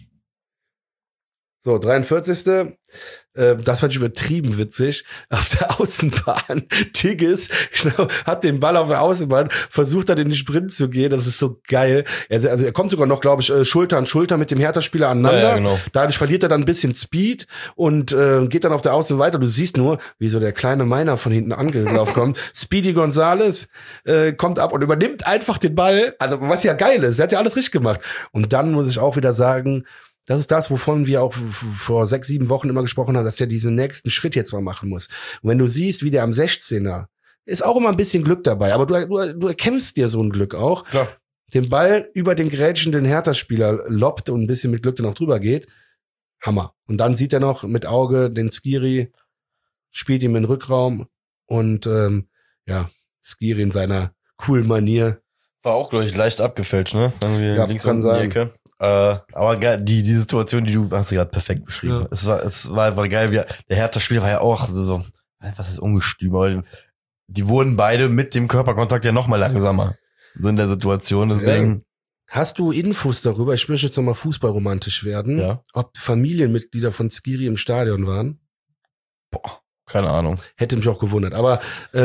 So, 43. Das fand ich übertrieben witzig. Auf der Außenbahn, Tigges hat den Ball auf der Außenbahn, versucht dann in den Sprint zu gehen. Das ist so geil. Also er kommt sogar noch, glaube ich, Schulter an Schulter mit dem Hertha-Spieler aneinander.
Ja, genau.
Dadurch verliert er dann ein bisschen Speed und geht dann auf der Außen weiter. Du siehst nur, wie so der kleine Miner von hinten angelaufen kommt. Speedy Gonzales kommt ab und übernimmt einfach den Ball. Also was ja geil ist. Der hat ja alles richtig gemacht. Und dann muss ich auch wieder sagen, das ist das, wovon wir auch vor 6-7 Wochen immer gesprochen haben, dass der diesen nächsten Schritt jetzt mal machen muss. Und wenn du siehst, wie der am 16er, ist auch immer ein bisschen Glück dabei, aber du erkämpfst dir so ein Glück auch.
Klar.
Den Ball über den grätschenden Hertha-Spieler lobbt und ein bisschen mit Glück dann auch drüber geht. Hammer. Und dann sieht er noch mit Auge den Skiri, spielt ihm in den Rückraum und Skiri in seiner coolen Manier.
War auch, glaube ich, leicht abgefälscht, ne?
Ja,
links
kann
unten in die
sein.
Ecke. Aber die Situation, die du hast gerade perfekt beschrieben.
Ja.
Es war einfach geil. Der Hertha-Spieler war ja auch so, was ist ungestüm, aber die wurden beide mit dem Körperkontakt ja noch mal langsamer. So in der Situation, deswegen.
Hast du Infos darüber, ich möchte jetzt nochmal fußballromantisch werden,
Ja.
ob Familienmitglieder von Skiri im Stadion waren?
Boah, keine Ahnung.
Hätte mich auch gewundert. Aber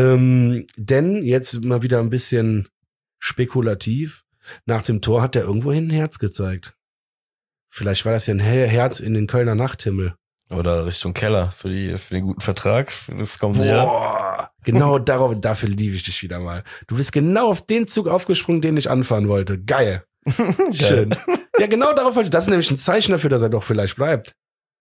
denn jetzt mal wieder ein bisschen spekulativ. Nach dem Tor hat er irgendwohin ein Herz gezeigt. Vielleicht war das ja ein Herz in den Kölner Nachthimmel.
Oder Richtung Keller für den guten Vertrag. Das kommt näher.
Boah, genau dafür liebe ich dich wieder mal. Du bist genau auf den Zug aufgesprungen, den ich anfahren wollte. Geil. Schön. Ja, genau darauf wollte ich. Das ist nämlich ein Zeichen dafür, dass er doch vielleicht bleibt.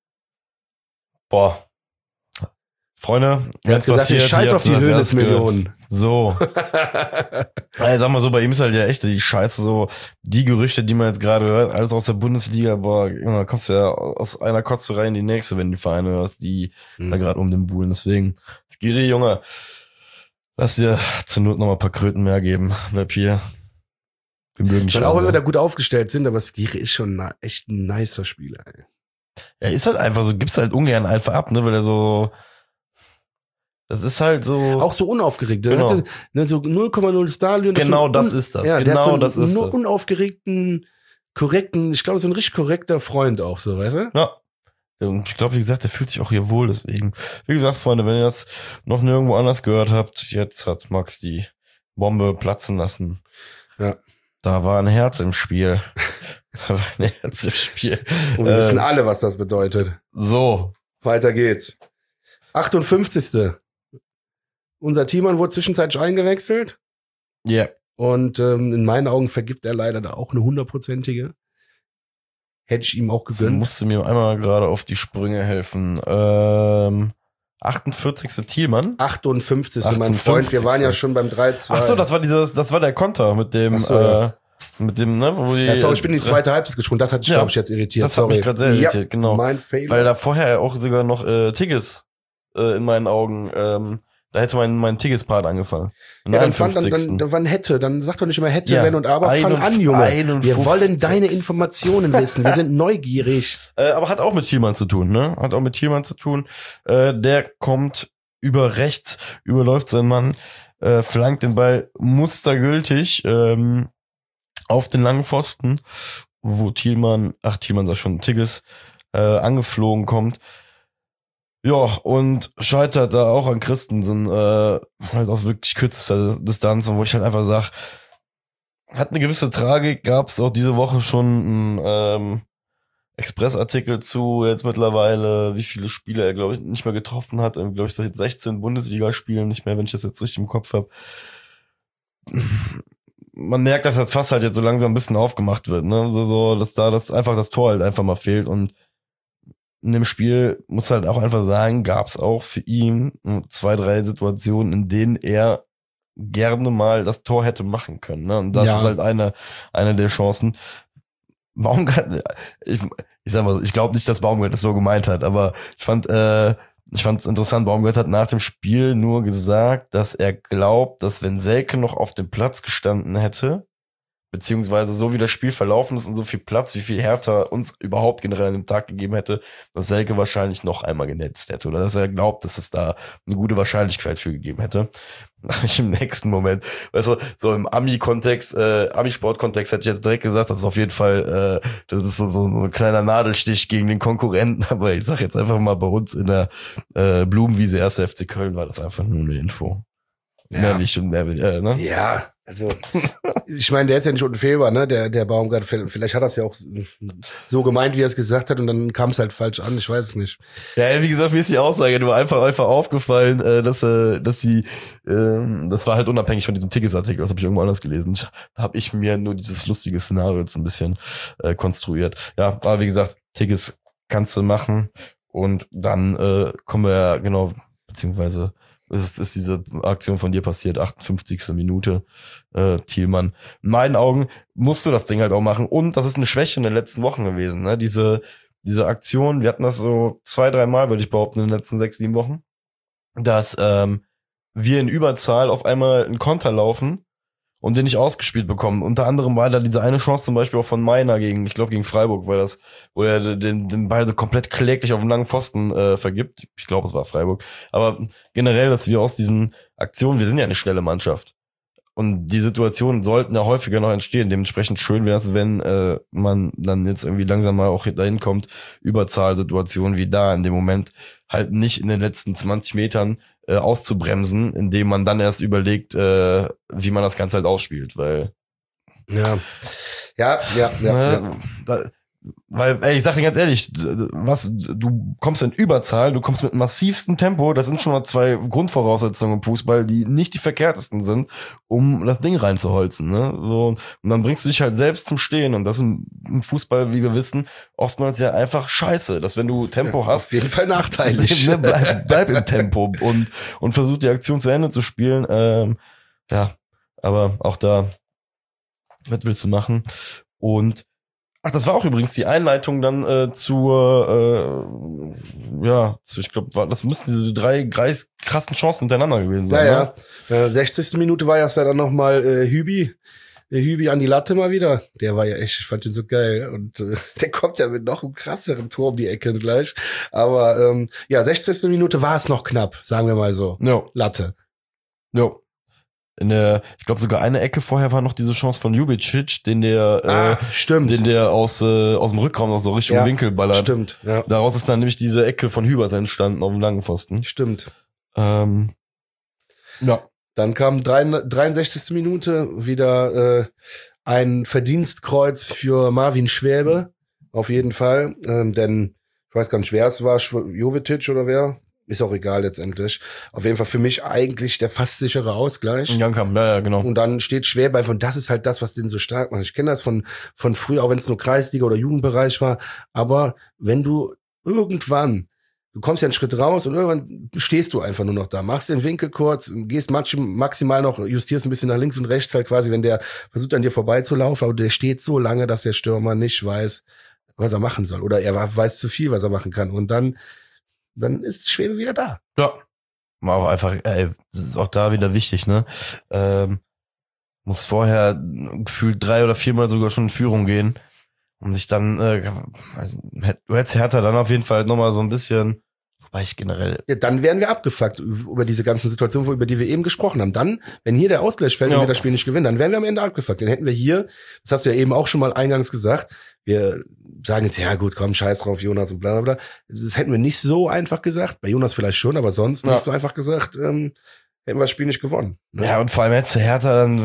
Boah. Freunde,
Er hat gesagt, ich scheiß auf die Höhnesmillionen.
So. Also, sag mal so, bei ihm ist halt ja echt die Scheiße so, die Gerüchte, die man jetzt gerade hört, alles aus der Bundesliga, boah, da kommst du ja aus einer Kotze rein in die nächste, wenn die Vereine hörst, die da gerade um den Buhlen. Deswegen, Skiri, Junge, lass dir zur Not noch mal ein paar Kröten mehr geben. Bleib hier. Wir mögen dich.
Auch wenn wir da gut aufgestellt sind, aber Skiri ist schon echt ein nicer Spieler. Ey.
Er ist halt einfach so, gibt's halt ungern einfach ab, ne, weil er so, das ist halt so.
Auch so unaufgeregt.
Genau.
Hatte, so 0,0 Stadion.
Genau das ist das.
Ja,
genau
so
das ist das.
Unaufgeregten, korrekten, ich glaube, so ein richtig korrekter Freund auch, so, weißt du?
Ja. Und ich glaube, wie gesagt, der fühlt sich auch hier wohl, deswegen. Wie gesagt, Freunde, wenn ihr das noch nirgendwo anders gehört habt, jetzt hat Max die Bombe platzen lassen.
Ja.
Da war ein Herz im Spiel. Da war ein Herz im Spiel.
Und wir wissen alle, was das bedeutet.
So.
Weiter geht's. 58. Unser Thiemann wurde zwischenzeitlich eingewechselt.
Ja. Yeah.
Und in meinen Augen vergibt er leider da auch eine 100%ige. Hätte ich ihm auch
Du
gegönnt.
musst mir einmal gerade auf die Sprünge helfen. 48. Thielmann.
58. mein
58..
Freund. Wir waren ja schon beim 3-2.
Ach so, das war der Konter mit dem,
Ach so, ja.
mit dem, ne, wo die.
Ja, sorry, ich bin in die zweite Halbzeit gesprungen. Das hat dich,
Ja,
glaube ich, jetzt irritiert.
Das hat mich gerade sehr irritiert, genau.
Mein Fehler.
Weil da vorher auch sogar noch Tigges in meinen Augen, da hätte mein Tigges-Part angefangen.
Ja, dann wann hätte. Dann sag doch nicht immer hätte,
Ja,
wenn und aber. Fang an, Junge.
51.
Wir wollen deine Informationen wissen. Wir sind neugierig.
Aber hat auch mit Thielmann zu tun, ne? Hat auch mit Thielmann zu tun. Der kommt über rechts, überläuft seinen Mann, flankt den Ball mustergültig auf den langen Pfosten, wo Thielmann sag schon, Tigges angeflogen kommt. Ja, und scheitert da auch an Christensen, halt aus wirklich kürzester Distanz, und wo ich halt einfach sag, hat eine gewisse Tragik, gab's auch diese Woche schon einen Express-Artikel zu, jetzt mittlerweile, wie viele Spiele er, glaube ich, nicht mehr getroffen hat, glaube ich, seit 16 Bundesligaspielen nicht mehr, wenn ich das jetzt richtig im Kopf habe. Man merkt, dass das Fass halt jetzt so langsam ein bisschen aufgemacht wird, ne, dass da einfach das Tor halt einfach mal fehlt, und in dem Spiel, muss halt auch einfach sagen, gab es auch für ihn 2, 3 Situationen, in denen er gerne mal das Tor hätte machen können. Ne? Und das ist halt eine der Chancen. Baumgart, ich sag mal so, ich glaube nicht, dass Baumgart das so gemeint hat, aber ich fand es interessant. Baumgart hat nach dem Spiel nur gesagt, dass er glaubt, dass wenn Selke noch auf dem Platz gestanden hätte, beziehungsweise so wie das Spiel verlaufen ist und so viel Platz, wie viel Hertha uns überhaupt generell an dem Tag gegeben hätte, dass Selke wahrscheinlich noch einmal genetzt hätte, oder dass er glaubt, dass es da eine gute Wahrscheinlichkeit für gegeben hätte. Im nächsten Moment, weißt du, so im Ami-Kontext, Ami-Sport-Kontext hätte ich jetzt direkt gesagt, das ist auf jeden Fall, das ist so ein kleiner Nadelstich gegen den Konkurrenten, aber ich sag jetzt einfach mal, bei uns in der Blumenwiese 1. FC Köln war das einfach nur eine Info.
Ja.
Mehr nicht und mehr, ne?
Ja, also ich meine, der ist ja nicht unfehlbar, ne? Der Baumgart, vielleicht hat er es ja auch so gemeint, wie er es gesagt hat, und dann kam es halt falsch an, ich weiß es nicht.
Ja, wie gesagt, mir ist die Aussage nur einfach aufgefallen, dass die, das war halt unabhängig von diesem Tigges-Artikel, das habe ich irgendwo anders gelesen. Da habe ich mir nur dieses lustige Szenario jetzt ein bisschen konstruiert. Ja, aber wie gesagt, Tigges kannst du machen, und dann kommen wir ja genau, beziehungsweise ist diese Aktion von dir passiert, 58. Minute, Thielmann. In meinen Augen musst du das Ding halt auch machen, und das ist eine Schwäche in den letzten Wochen gewesen, ne? Diese Aktion, wir hatten das so 2, 3 Mal, würde ich behaupten, in den letzten 6, 7 Wochen, dass wir in Überzahl auf einmal einen Konter laufen und den nicht ausgespielt bekommen. Unter anderem war da diese eine Chance zum Beispiel auch von Meiner gegen Freiburg war das, wo er den Ball so komplett kläglich auf den langen Pfosten vergibt. Ich glaube, es war Freiburg. Aber generell, dass wir aus diesen Aktionen, wir sind ja eine schnelle Mannschaft. Und die Situationen sollten ja häufiger noch entstehen. Dementsprechend schön wäre es, wenn man dann jetzt irgendwie langsam mal auch dahin kommt, Überzahlsituationen wie da in dem Moment halt nicht in den letzten 20 Metern auszubremsen, indem man dann erst überlegt, wie man das Ganze halt ausspielt, weil
Ja.
Weil, ich sag dir ganz ehrlich, du kommst in Überzahl, du kommst mit massivstem Tempo, das sind schon mal 2 Grundvoraussetzungen im Fußball, die nicht die verkehrtesten sind, um das Ding reinzuholzen, ne? So, und dann bringst du dich halt selbst zum Stehen, und das im Fußball, wie wir wissen, oftmals ja einfach scheiße, dass wenn du Tempo hast,
auf jeden Fall nachteilig.
Ne, bleib im Tempo und versuch die Aktion zu Ende zu spielen, ja, aber auch da, was willst du machen? Und das war auch übrigens die Einleitung dann ich glaube, das müssten diese 3 krassen Chancen hintereinander gewesen sein.
Ja, ja. 60. Minute war ja dann nochmal Hübi an die Latte mal wieder. Der war ja echt, ich fand den so geil. Und der kommt ja mit noch einem krasseren Tor um die Ecke gleich. Aber 60. Minute war es noch knapp, sagen wir mal so.
No.
Latte.
No. Ich glaube sogar eine Ecke vorher war noch diese Chance von Ljubicic, den der aus dem Rückraum noch so Richtung Winkel ballert.
Stimmt, ja.
Daraus ist dann nämlich diese Ecke von Hübers entstanden auf dem langen Pfosten.
Stimmt.
Ja.
Dann kam 63. Minute wieder ein Verdienstkreuz für Marvin Schwäbe. Auf jeden Fall. Denn ich weiß gar nicht, wer es war, Jovetic oder wer? ist auch egal letztendlich. Auf jeden Fall für mich eigentlich der fast sichere Ausgleich.
Jankamp, ja, genau.
Und dann steht schwer bei, und das ist halt das, was den so stark macht. Ich kenne das von früher, auch wenn es nur Kreisliga oder Jugendbereich war. Aber wenn du irgendwann, du kommst ja einen Schritt raus und irgendwann stehst du einfach nur noch da, machst den Winkel kurz, gehst maximal noch, justierst ein bisschen nach links und rechts halt quasi, wenn der versucht an dir vorbeizulaufen, aber der steht so lange, dass der Stürmer nicht weiß, was er machen soll. Oder er weiß zu viel, was er machen kann. Und dann ist die Schwebe wieder da.
Ja. War auch einfach, das ist auch da wieder wichtig, ne? Muss vorher gefühlt 3 oder 4 Mal sogar schon in Führung gehen, um sich dann, du hättest Hertha dann auf jeden Fall nochmal so ein bisschen, wobei ich generell.
Ja, dann werden wir abgefuckt über diese ganzen Situationen, über die wir eben gesprochen haben. Dann, wenn hier der Ausgleich fällt und wir das Spiel nicht gewinnen, dann werden wir am Ende abgefuckt. Dann hätten wir hier, das hast du ja eben auch schon mal eingangs gesagt, wir sagen jetzt, ja gut, komm, scheiß drauf, Jonas und bla bla bla. Das hätten wir nicht so einfach gesagt. Bei Jonas vielleicht schon, aber sonst nicht so einfach gesagt, hätten wir das Spiel nicht gewonnen. Ne?
Ja, und vor allem hätte Hertha dann,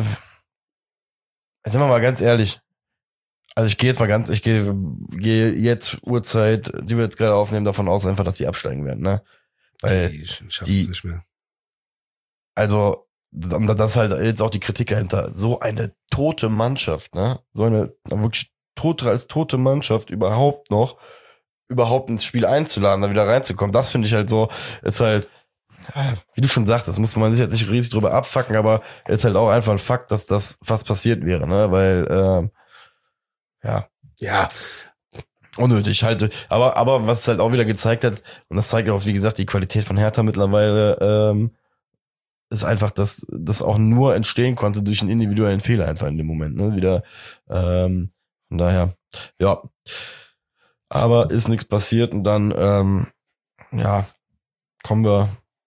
sind wir mal ganz ehrlich, also ich gehe jetzt Uhrzeit, die wir jetzt gerade aufnehmen, davon aus einfach, dass sie absteigen werden, ne? Weil
die schaffen es nicht mehr.
Also, das ist halt jetzt auch die Kritik dahinter. So eine tote Mannschaft, ne? So eine wirklich tote Mannschaft überhaupt ins Spiel einzuladen, da wieder reinzukommen. Das finde ich halt so, ist halt, wie du schon sagtest, muss man sich jetzt nicht riesig drüber abfacken, aber ist halt auch einfach ein Fakt, dass das fast passiert wäre, ne? Weil, ja, unnötig halt. Aber was es halt auch wieder gezeigt hat, und das zeigt auch, wie gesagt, die Qualität von Hertha mittlerweile, ist einfach, dass das auch nur entstehen konnte durch einen individuellen Fehler einfach in dem Moment, ne? Wieder, von daher, ja. Aber ist nichts passiert und dann, kommen wir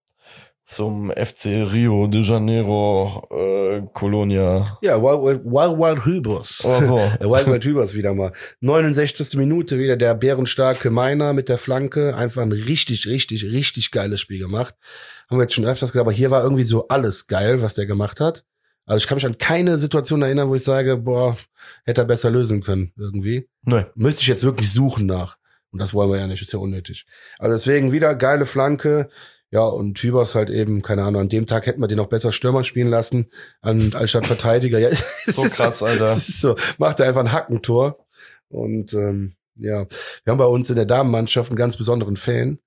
zum FC Rio de Janeiro, Colonia.
Ja, Wild Hübers.
Oh so.
Wild Hübers wieder mal. 69. Minute wieder der bärenstarke Meiner mit der Flanke. Einfach ein richtig geiles Spiel gemacht. Haben wir jetzt schon öfters gesagt, aber hier war irgendwie so alles geil, was der gemacht hat. Also ich kann mich an keine Situation erinnern, wo ich sage, boah, hätte er besser lösen können irgendwie.
Nee.
Müsste ich jetzt wirklich suchen nach. Und das wollen wir ja nicht, ist ja unnötig. Also deswegen wieder geile Flanke. Ja, und Hübers halt eben, keine Ahnung, an dem Tag hätten wir den noch besser Stürmer spielen lassen, anstatt Verteidiger. Ja,
so krass, Alter.
Das ist so, macht er einfach ein Hackentor. Und wir haben bei uns in der Damenmannschaft einen ganz besonderen Fan,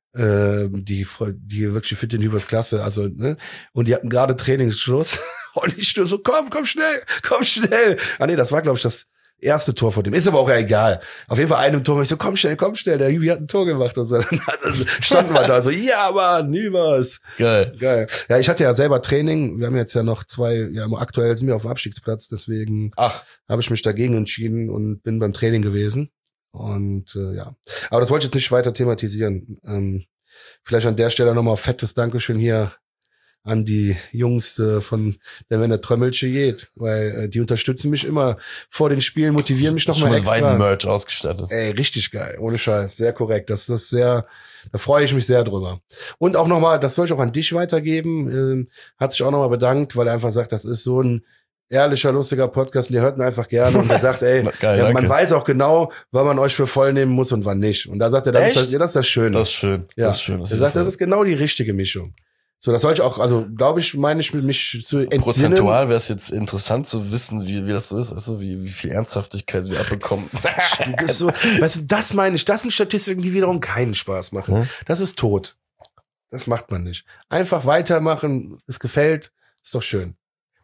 die wirklich für den Hübers klasse, also, ne? Und die hatten gerade Trainingsschluss. Und ich so, komm schnell. Ah nee, das war, glaube ich, das erste Tor von dem. Ist aber auch ja egal. Auf jeden Fall einem Tor, ich so, komm schnell, der Hübi hat ein Tor gemacht. Und so, dann standen wir da so, ja Mann, Hübers. Geil. Ja, ich hatte ja selber Training. Wir haben jetzt ja noch 2, aktuell sind wir auf dem Abstiegsplatz, deswegen habe ich mich dagegen entschieden und bin beim Training gewesen. Und aber das wollte ich jetzt nicht weiter thematisieren. Vielleicht an der Stelle nochmal fettes Dankeschön hier an die Jungs von der Wenn der Trömmelche geht, weil die unterstützen mich immer vor den Spielen, motivieren mich nochmal extra.
Schon Weiden-Merch ausgestattet.
Ey, richtig geil, ohne Scheiß, sehr korrekt. Das ist sehr, da freue ich mich sehr drüber. Und auch nochmal, das soll ich auch an dich weitergeben, hat sich auch nochmal bedankt, weil er einfach sagt, das ist so ein ehrlicher, lustiger Podcast und ihr hört ihn einfach gerne und er sagt, ey,
geil,
man weiß auch genau, wann man euch für voll nehmen muss und wann nicht. Und da sagt er, das ist das Schöne.
Das ist schön.
Ja.
Das ist schön.
Er sagt, das ist genau die richtige Mischung. So, das soll ich auch, also glaube ich, meine ich mich zu entsinnen.
Prozentual wäre es jetzt interessant zu wissen, wie das so ist, weißt du, wie viel Ernsthaftigkeit wir abbekommen.
Du bist so, weißt du, das meine ich, das sind Statistiken, die wiederum keinen Spaß machen. Das ist tot. Das macht man nicht. Einfach weitermachen, es gefällt, ist doch schön.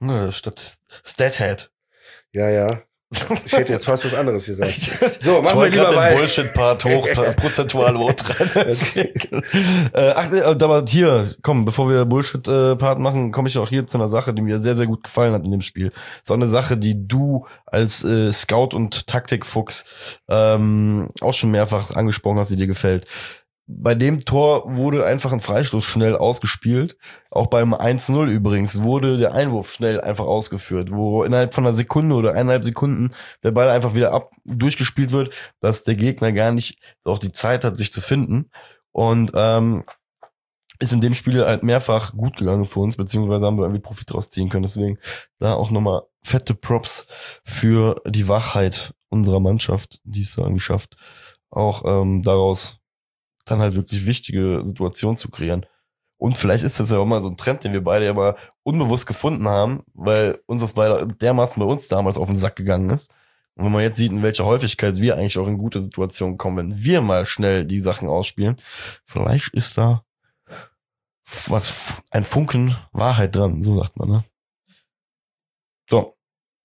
Stathead.
Ja. Ich hätte jetzt fast was anderes gesagt. So, machen wir lieber
weiter. Bullshit-Part hoch, prozentual hoch aber hier, komm, bevor wir Bullshit-Part machen, komme ich auch hier zu einer Sache, die mir sehr, sehr gut gefallen hat in dem Spiel. So eine Sache, die du als Scout und Taktikfuchs auch schon mehrfach angesprochen hast, die dir gefällt. Bei dem Tor wurde einfach ein Freistoß schnell ausgespielt. Auch beim 1-0 übrigens wurde der Einwurf schnell einfach ausgeführt, wo innerhalb von einer Sekunde oder 1,5 Sekunden der Ball einfach wieder durchgespielt wird, dass der Gegner gar nicht auch die Zeit hat, sich zu finden. Und ist in dem Spiel halt mehrfach gut gegangen für uns, beziehungsweise haben wir irgendwie Profit draus ziehen können. Deswegen da auch nochmal fette Props für die Wachheit unserer Mannschaft, die es irgendwie schafft, auch daraus dann halt wirklich wichtige Situationen zu kreieren. Und vielleicht ist das ja auch mal so ein Trend, den wir beide ja mal unbewusst gefunden haben, weil uns das beide dermaßen bei uns damals auf den Sack gegangen ist. Und wenn man jetzt sieht, in welcher Häufigkeit wir eigentlich auch in gute Situationen kommen, wenn wir mal schnell die Sachen ausspielen, vielleicht ist da ein Funken Wahrheit dran, so sagt man, ne? So.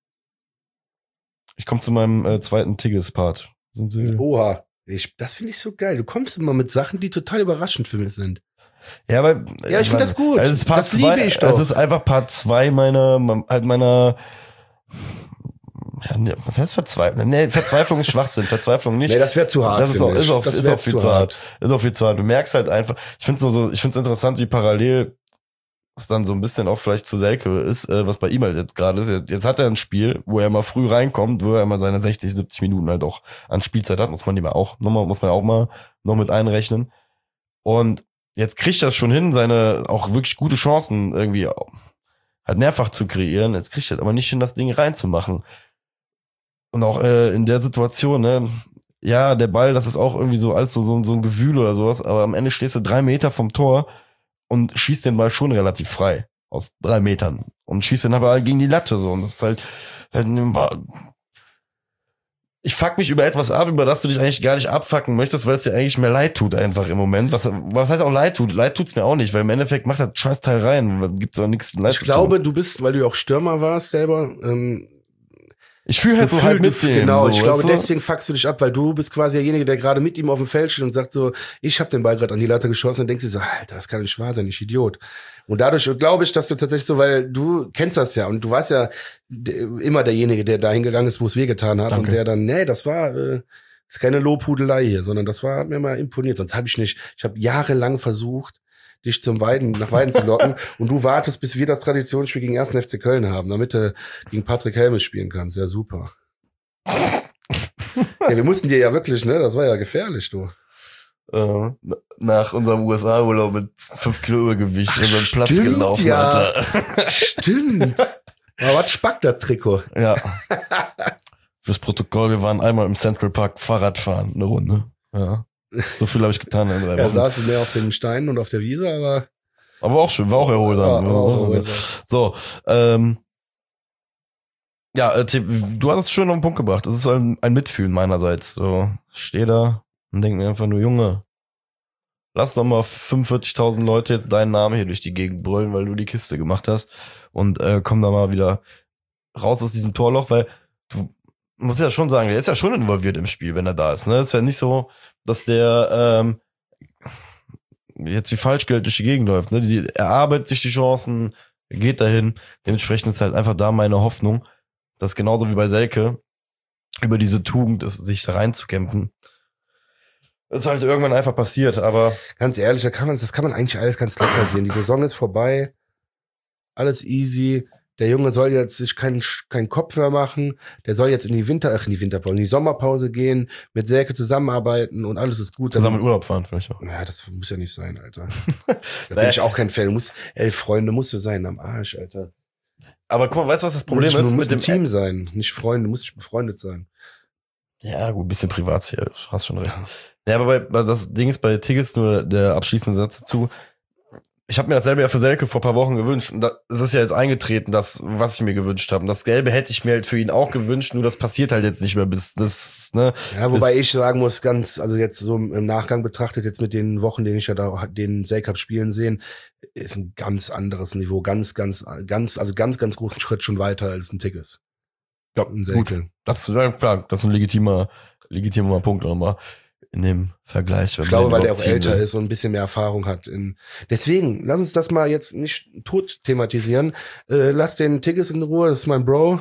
Ich komme zu meinem zweiten Tigges-Part.
Oha. Das finde ich so geil. Du kommst immer mit Sachen, die total überraschend für mich sind.
Ja, aber
ja, ich finde das gut.
Also
das liebe ich doch.
Also es ist einfach Part 2 meiner ja, was heißt Verzweiflung? Nee, Verzweiflung ist Schwachsinn, Verzweiflung nicht.
Nee, das wäre zu hart.
Das ist auch viel zu hart. Ist auch viel zu hart. Du merkst halt einfach, ich finde es interessant, wie parallel es dann so ein bisschen auch vielleicht zu Selke ist, was bei ihm halt jetzt gerade ist. Jetzt hat er ein Spiel, wo er mal früh reinkommt, wo er mal seine 60, 70 Minuten halt auch an Spielzeit hat, muss man auch mal noch mit einrechnen. Und jetzt kriegt er es schon hin, seine auch wirklich gute Chancen irgendwie halt mehrfach zu kreieren. Jetzt kriegt er aber nicht hin, das Ding reinzumachen. Und auch in der Situation, ne, ja, der Ball, das ist auch irgendwie so alles so ein Gewühl oder sowas, aber am Ende stehst du 3 Meter vom Tor und schießt den Ball schon relativ frei aus 3 Metern und schießt den aber gegen die Latte so und das ist halt ich fuck mich über etwas ab, über das du dich eigentlich gar nicht abfucken möchtest, weil es dir eigentlich mehr leid tut einfach im Moment. Was heißt auch leid tut? Leid tut's mir auch nicht, weil im Endeffekt macht das Scheißteil rein. Gibt's auch nichts leid zu tun.
Ich glaube, du bist, weil du auch Stürmer warst selber,
ich fühle halt so halt mit dem.
Genau,
so,
ich glaube, deswegen fuckst du dich ab, weil du bist quasi derjenige, der gerade mit ihm auf dem Feld steht und sagt so, ich habe den Ball gerade an die Latte geschossen und denkst dir so, Alter, das kann nicht wahr sein, ich Idiot. Und dadurch glaube ich, dass du tatsächlich so, weil du kennst das ja und du warst ja immer derjenige, der dahin gegangen ist, wo es wehgetan hat. Danke. Und der dann, nee, das war ist keine Lobhudelei hier, sondern das hat mir mal imponiert. Sonst habe ich nicht, ich habe jahrelang versucht, dich nach Weiden zu locken und du wartest, bis wir das Traditionsspiel gegen 1. FC Köln haben, damit du gegen Patrick Helmes spielen kannst. Ja, super. Ja, wir mussten dir ja wirklich, ne, das war ja gefährlich, du.
Nach unserem USA-Urlaub mit 5 Kilo Übergewicht unseren Platz gelaufen,
ja.
Alter.
Stimmt. Aber was spackt das Trikot?
Ja. Fürs Protokoll, wir waren einmal im Central Park Fahrradfahren, eine Runde. Ja. So viel habe ich getan in 3 Wochen.
Er saß mehr auf den Steinen und auf der Wiese, aber
auch schön, war auch erholsam.
Ja, auch erholsam.
So, ja, du hast es schön auf den Punkt gebracht. Es ist ein Mitfühlen meinerseits. So, ich stehe da und denke mir einfach nur, Junge, lass doch mal 45.000 Leute jetzt deinen Namen hier durch die Gegend brüllen, weil du die Kiste gemacht hast und komm da mal wieder raus aus diesem Torloch, weil du musst ja schon sagen, der ist ja schon involviert im Spiel, wenn er da ist. Ne, ist ja nicht so, dass der jetzt wie Falschgeld durch die Gegend läuft. Ne? Er erarbeitet sich die Chancen, geht dahin. Dementsprechend ist halt einfach da meine Hoffnung, dass genauso wie bei Selke über diese Tugend ist, sich da reinzukämpfen. Das ist halt irgendwann einfach passiert, aber
ganz ehrlich, das kann man eigentlich alles ganz locker sehen. Die Saison ist vorbei, alles easy. Der Junge soll jetzt sich keinen Kopf mehr machen. Der soll jetzt in die Sommerpause gehen, mit Selke zusammenarbeiten und alles ist gut.
Zusammen in Urlaub fahren vielleicht auch.
Ja, das muss ja nicht sein, Alter. Da bin ich auch kein Fan. Freunde musst du sein am Arsch, Alter.
Aber guck mal, weißt du, was das Problem ist?
Du musst mit dem Team sein, nicht Freunde. Du musst nicht befreundet sein.
Ja, gut, ein bisschen Privatsphäre, hast schon recht. Ja, aber das Ding ist bei Tigges nur der abschließende Satz dazu. Ich habe mir dasselbe ja für Selke vor ein paar Wochen gewünscht. Und es ist ja jetzt eingetreten, das, was ich mir gewünscht habe. Und das Gelbe hätte ich mir halt für ihn auch gewünscht, nur das passiert halt jetzt nicht mehr bis das, ne?
Ja, wobei ich sagen muss, also jetzt so im Nachgang betrachtet, jetzt mit den Wochen, den ich ja da den Selke hab spielen sehen, ist ein ganz anderes Niveau, ganz großen Schritt schon weiter als ein Tigges.
Ja, gut. Das ist ja klar, das ist ein legitimer Punkt nochmal in dem Vergleich.
Ich glaube, weil der auch älter ist und ein bisschen mehr Erfahrung hat. Deswegen, lass uns das mal jetzt nicht tot thematisieren. Lass den Tigges in Ruhe, das ist mein Bro.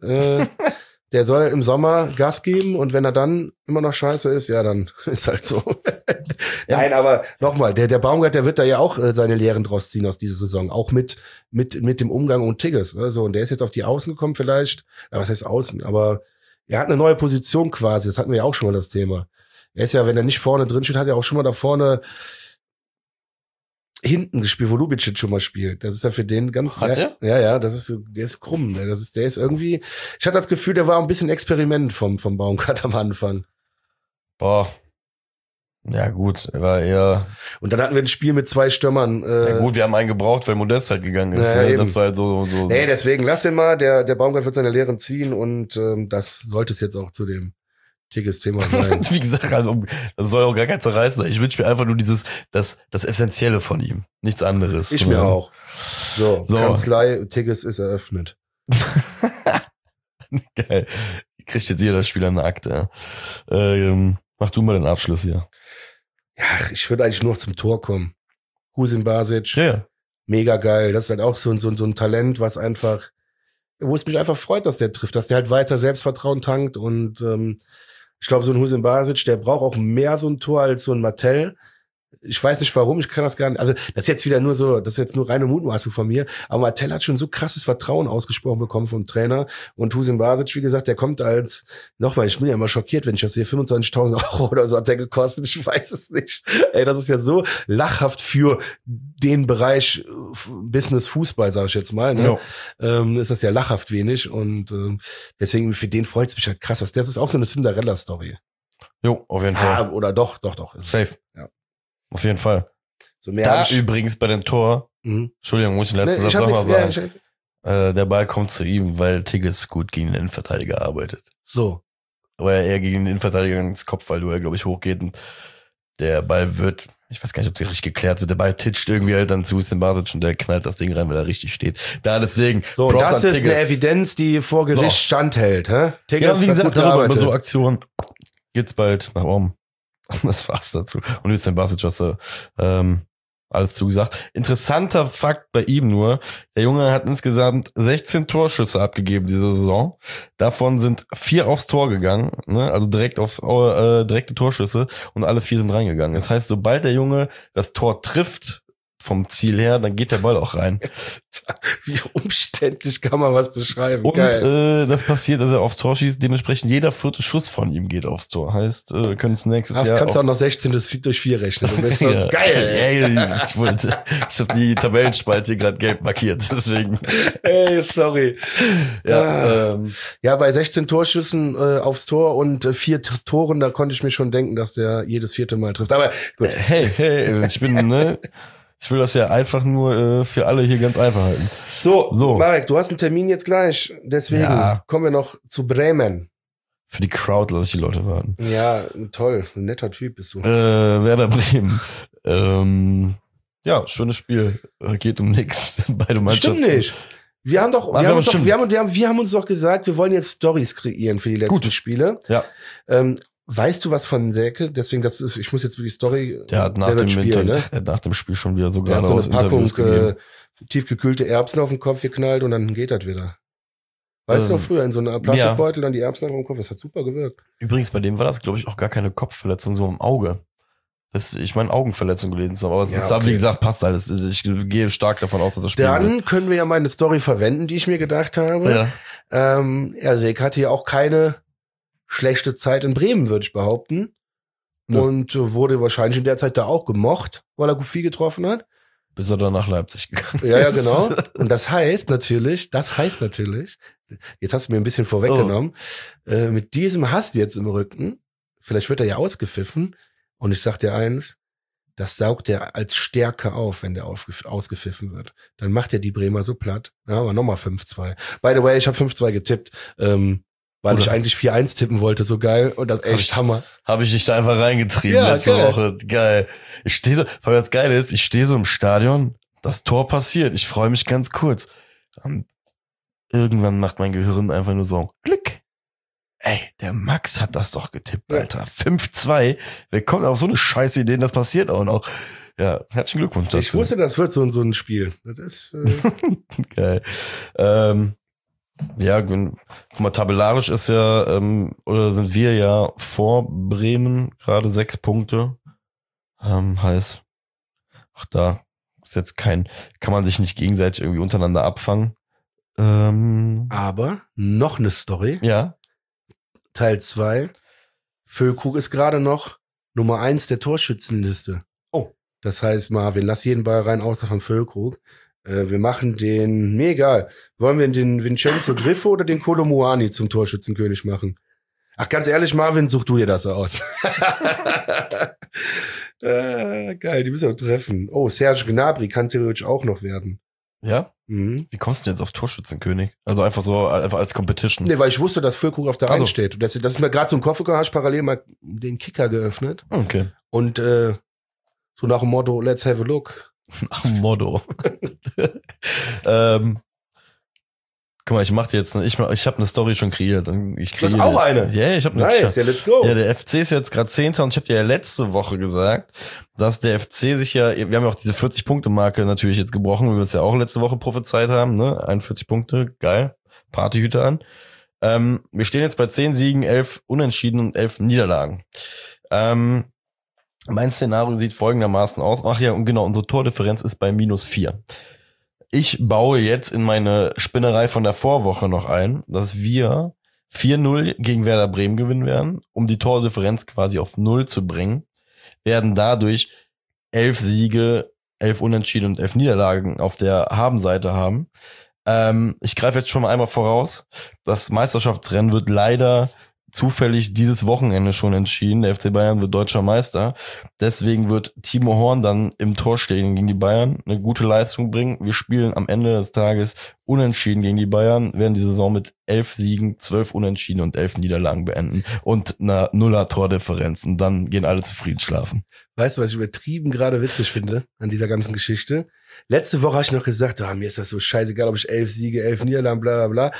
Der soll im Sommer Gas geben und wenn er dann immer noch scheiße ist, ja, dann ist halt so. Nein, aber nochmal, der Baumgart, der wird da ja auch seine Lehren draus ziehen aus dieser Saison. Auch mit dem Umgang und Tigges. Also, und der ist jetzt auf die Außen gekommen vielleicht. Ja, was heißt Außen? Aber er hat eine neue Position quasi. Das hatten wir ja auch schon mal das Thema. Er ist ja, wenn er nicht vorne drin steht, hat er auch schon mal da vorne hinten gespielt, wo Lubicic schon mal spielt. Das ist ja für den ganz...
Hat er?
Ja, der ist krumm. Der ist irgendwie... Ich hatte das Gefühl, der war ein bisschen Experiment vom Baumgart am Anfang.
Boah. Ja gut, er war eher...
Und dann hatten wir ein Spiel mit 2 Stürmern.
Ja gut, wir haben einen gebraucht, weil Modest halt gegangen ist.
Ja,
Ne?
eben.
Das war halt so.
Nee, deswegen lass ihn mal. Der Baumgart wird seine Lehren ziehen und das sollte es jetzt auch zu dem Tigges-Thema sein.
Wie gesagt, also, das soll auch gar kein Zerreißen sein. Ich wünsche mir einfach nur das Essentielle von ihm. Nichts anderes.
Ich mir auch. So,
So.
Kanzlei Tigges ist eröffnet.
Geil. Kriegt jetzt jeder Spieler eine Akte. Mach du mal den Abschluss hier.
Ja, ich würde eigentlich nur noch zum Tor kommen. Husin Basic,
Ja.
mega geil. Das ist halt auch so ein Talent, was einfach, wo es mich einfach freut, dass der trifft, dass der halt weiter Selbstvertrauen tankt und ich glaube, so ein Husin Basic, der braucht auch mehr so ein Tor als so ein Martell. Ich weiß nicht warum, ich kann das gar nicht, also das ist jetzt wieder nur so, das ist jetzt nur reine Mutmaßung von mir, aber Martell hat schon so krasses Vertrauen ausgesprochen bekommen vom Trainer und Husin Basic, wie gesagt, der kommt als, nochmal, ich bin ja immer schockiert, wenn ich das sehe, 25.000 € oder so hat der gekostet, ich weiß es nicht. Ey, das ist ja so lachhaft für den Bereich Business Fußball, sage ich jetzt mal, ne? Ist das ja lachhaft wenig und deswegen für den freut es mich halt krass, was das ist auch so eine Cinderella-Story.
Jo, auf jeden Fall.
Oder doch. Ist es.
Safe.
Ja.
Auf jeden Fall.
So mehr
Da
hab ich,
übrigens bei dem Tor, Entschuldigung, muss ich den letzten
Nee,
Satz
ich hab
noch mal
nichts-
sagen.
ja,
Der Ball kommt zu ihm, weil Tigges gut gegen den Innenverteidiger arbeitet.
so.
Weil er gegen den Innenverteidiger ins Kopfballduell, glaube ich, hochgeht und der Ball wird, ich weiß gar nicht, ob der richtig geklärt wird, der Ball titscht irgendwie halt dann zu Husin Basic und der knallt das Ding rein, weil er richtig steht. Da deswegen,
So, und
Props
das
an
ist
Tigges.
eine Evidenz, die vor Gericht
So.
standhält, hä? Tigges
Ja, wie
hat
gesagt,
gut
darüber, über
gearbeitet.
so Aktionen geht's bald nach oben. Das war's dazu. Und Husin Basic hast du alles zugesagt. Interessanter Fakt bei ihm nur, der Junge hat insgesamt 16 Torschüsse abgegeben diese Saison. Davon sind 4 aufs Tor gegangen, ne? Also direkte Torschüsse und alle 4 sind reingegangen. Das heißt, sobald der Junge das Tor trifft vom Ziel her, dann geht der Ball auch rein.
Wie umständlich kann man was beschreiben?
Und
Geil.
das passiert, dass er aufs Tor schießt. Dementsprechend jeder 4. Schuss von ihm geht aufs Tor. Heißt, können es nächstes Jahr
Kannst du auch noch 16 durch 4 rechnen. Du bist so
Ja.
geil.
Ey, ich habe die Tabellenspalte hier gerade gelb markiert, deswegen.
Ey, sorry.
Ja,
Ja, bei 16 Torschüssen aufs Tor und 4 Toren, da konnte ich mir schon denken, dass der jedes 4. Mal trifft. Aber gut.
hey, ich will das ja einfach nur für alle hier ganz einfach halten.
So, Marek, du hast einen Termin jetzt gleich. Deswegen kommen wir noch zu Bremen.
Für die Crowd lasse ich die Leute warten.
Ja, toll. Ein netter Typ bist du.
Werder Bremen. Ja, schönes Spiel. Geht um nix. Beide Mannschaften.
Stimmt nicht. Wir haben uns doch gesagt, wir wollen jetzt Storys kreieren für die letzten Spiele.
Ja.
Weißt du was von Selke? Deswegen, ich muss jetzt für die Story.
Der hat nach dem Spiel schon wieder so
Der hat
gerade
so
aus
eine Packung
Interviews gegeben.
tiefgekühlte Erbsen auf den Kopf geknallt und dann geht das wieder. Weißt du noch früher in so einer Plastikbeutel dann die Erbsen auf dem Kopf? Das hat super gewirkt.
Übrigens, bei dem war das, glaube ich, auch gar keine Kopfverletzung, so im Auge. Ich meine Augenverletzung gelesen zu haben, aber es ist, wie gesagt, passt alles. Ich gehe stark davon aus, dass er spielen wird.
Dann können wir ja meine Story verwenden, die ich mir gedacht habe. Ja. Selke hatte ja auch keine schlechte Zeit in Bremen, würde ich behaupten. Ja. Und wurde wahrscheinlich in der Zeit da auch gemocht, weil er gut viel getroffen hat.
Bis er dann nach Leipzig gegangen ist.
Ja, genau. Und das heißt natürlich, jetzt hast du mir ein bisschen vorweggenommen, mit diesem Hass jetzt im Rücken, vielleicht wird er ja ausgepfiffen, und ich sag dir eins, das saugt er als Stärke auf, wenn der ausgepfiffen wird. Dann macht er die Bremer so platt. Ja, aber nochmal 5-2. By the way, ich habe 5-2 getippt, weil ich eigentlich 4-1 tippen wollte, so geil. Und das ist echt Hammer.
Habe ich dich da einfach reingetrieben letzte Woche. Geil. Weil das Geile ist, ich stehe so im Stadion, das Tor passiert, ich freue mich ganz kurz. Und irgendwann macht mein Gehirn einfach nur so Klick. Ey, der Max hat das doch getippt, Alter. 5-2. Wer kommt auf so eine scheiße Idee, das passiert auch noch. Ja, herzlichen Glückwunsch dazu.
Ich wusste, das wird so ein Spiel. Das ist
geil. Ja, guck mal, tabellarisch ist ja, oder sind wir ja vor Bremen, gerade 6 Punkte. Heißt, auch da ist jetzt kann man sich nicht gegenseitig irgendwie untereinander abfangen.
Aber noch eine Story.
Ja.
Teil 2. Füllkrug ist gerade noch Nummer 1 der Torschützenliste.
Oh.
Das heißt, Marvin, lass jeden Ball rein, außer von Füllkrug. Wir machen mir egal. Wollen wir den Vincenzo Griffo oder den Kolo Muani zum Torschützenkönig machen? Ach, ganz ehrlich, Marvin, such du dir das aus. Geil, die müssen wir doch treffen. Oh, Serge Gnabry kann theoretisch auch noch werden.
Ja?
Mhm.
Wie kommst du jetzt auf Torschützenkönig? Also einfach als Competition.
Nee, weil ich wusste, dass Füllkrug auf der 1
Also.
steht. Und das ist mir gerade so im Kopf gekommen, habe ich parallel mal den Kicker geöffnet.
Okay.
Und so nach dem Motto, let's have a look.
Nach dem Motto. Guck mal, ich habe eine Story schon kreiert.
Das ist auch eine?
Ja, ich habe eine.
Nice, ja, let's go.
Ja, der FC ist jetzt gerade 10. und ich habe dir ja letzte Woche gesagt, dass der FC sich ja, wir haben ja auch diese 40-Punkte-Marke natürlich jetzt gebrochen, wie wir es ja auch letzte Woche prophezeit haben, ne? 41 Punkte, geil, Partyhüte an. Wir stehen jetzt bei 10 Siegen, 11 Unentschieden und 11 Niederlagen. Mein Szenario sieht folgendermaßen aus. Ach ja, und genau, unsere Tordifferenz ist bei -4. Ich baue jetzt in meine Spinnerei von der Vorwoche noch ein, dass wir 4-0 gegen Werder Bremen gewinnen werden, um die Tordifferenz quasi auf 0 zu bringen, werden dadurch 11 Siege, 11 Unentschieden und 11 Niederlagen auf der Habenseite haben. Ich greife jetzt schon mal einmal voraus. Das Meisterschaftsrennen wird leider zufällig dieses Wochenende schon entschieden. Der FC Bayern wird deutscher Meister. Deswegen wird Timo Horn dann im Tor stehen gegen die Bayern, eine gute Leistung bringen. Wir spielen am Ende des Tages unentschieden gegen die Bayern, werden die Saison mit 11 Siegen, 12 Unentschieden und 11 Niederlagen beenden und einer Nuller-Tordifferenz. Und dann gehen alle zufrieden schlafen.
Weißt du, was ich übertrieben gerade witzig finde an dieser ganzen Geschichte? Letzte Woche habe ich noch gesagt, mir ist das so scheißegal, ob ich 11 Siege, 11 Niederlagen, bla bla bla.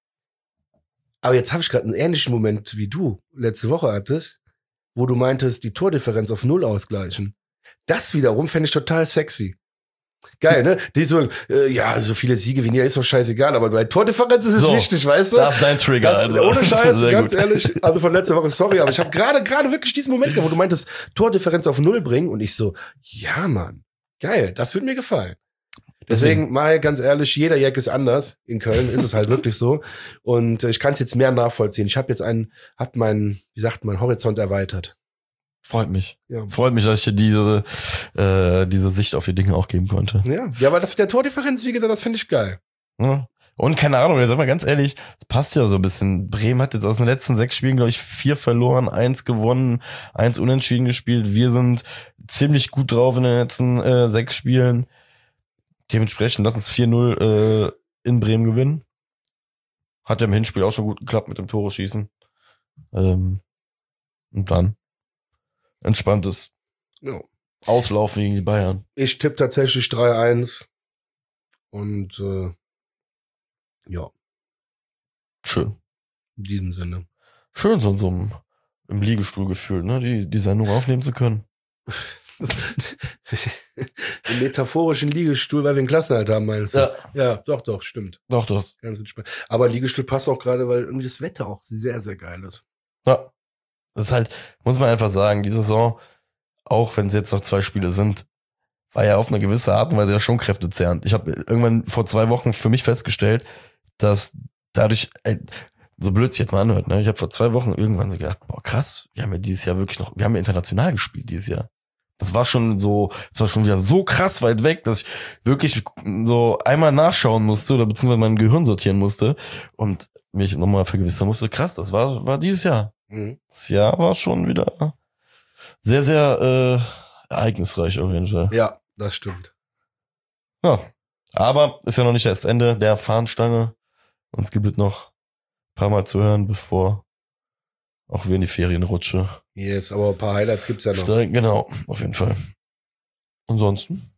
Aber jetzt habe ich gerade einen ähnlichen Moment, wie du letzte Woche hattest, wo du meintest, die Tordifferenz auf 0 ausgleichen. Das wiederum fände ich total sexy. Geil, ne? Die so, so viele Siege wie nie, ist doch scheißegal, aber bei Tordifferenz ist es so wichtig, weißt du?
Das ist dein Trigger.
Ohne Scheiß, ganz
gut.
ehrlich, also von letzter Woche, sorry, aber ich habe gerade wirklich diesen Moment gehabt, wo du meintest, Tordifferenz auf 0 bringen und ich so, ja Mann, geil, das würde mir gefallen. Deswegen mal ganz ehrlich, jeder Jack ist anders. In Köln ist es halt wirklich so. Und ich kann es jetzt mehr nachvollziehen. Ich habe jetzt meinen Horizont erweitert.
Freut mich.
Ja.
Freut mich, dass ich dir diese Sicht auf die Dinge auch geben konnte.
Ja, aber das mit der Tordifferenz, wie gesagt, das finde ich geil.
Ja. Und keine Ahnung, sag mal ganz ehrlich, das passt ja so ein bisschen. Bremen hat jetzt aus den letzten 6 Spielen, glaube ich, 4 verloren, 1 gewonnen, 1 unentschieden gespielt. Wir sind ziemlich gut drauf in den letzten 6 Spielen. Dementsprechend lass uns 4-0 in Bremen gewinnen. Hat ja im Hinspiel auch schon gut geklappt mit dem Tore schießen. Und dann entspanntes Auslaufen gegen die Bayern.
Ich tippe tatsächlich 3-1. Und
Schön.
In diesem Sinne.
Schön, so im Liegestuhl gefühlt, ne? Die Sendung aufnehmen zu können.
Im metaphorischen Liegestuhl, weil wir einen Klassenerhalt haben, meinst du? Ja, doch, stimmt.
Doch.
Ganz entspannt. Aber Liegestuhl passt auch gerade, weil irgendwie das Wetter auch sehr, sehr geil ist.
Ja. Das ist halt, muss man einfach sagen, die Saison, auch wenn es jetzt noch 2 Spiele sind, war ja auf eine gewisse Art und Weise ja schon kräftezehrend. Ich habe irgendwann vor 2 Wochen für mich festgestellt, dass dadurch, so blöd sich jetzt mal anhört, ne? Ich habe vor 2 Wochen irgendwann so gedacht, boah krass, wir haben ja dieses Jahr wirklich wir haben ja international gespielt dieses Jahr. Das war schon wieder so krass weit weg, dass ich wirklich so einmal nachschauen musste oder beziehungsweise mein Gehirn sortieren musste und mich nochmal vergewissern musste. Krass, das war dieses Jahr.
Mhm.
Das Jahr war schon wieder sehr, sehr ereignisreich auf jeden Fall.
Ja, das stimmt.
Ja, aber ist ja noch nicht das Ende der Fahnenstange. Uns gibt es noch ein paar Mal zu hören, bevor auch wir in die Ferien rutschen.
Yes, aber ein paar Highlights gibt's ja noch.
Genau, auf jeden Fall. Ansonsten?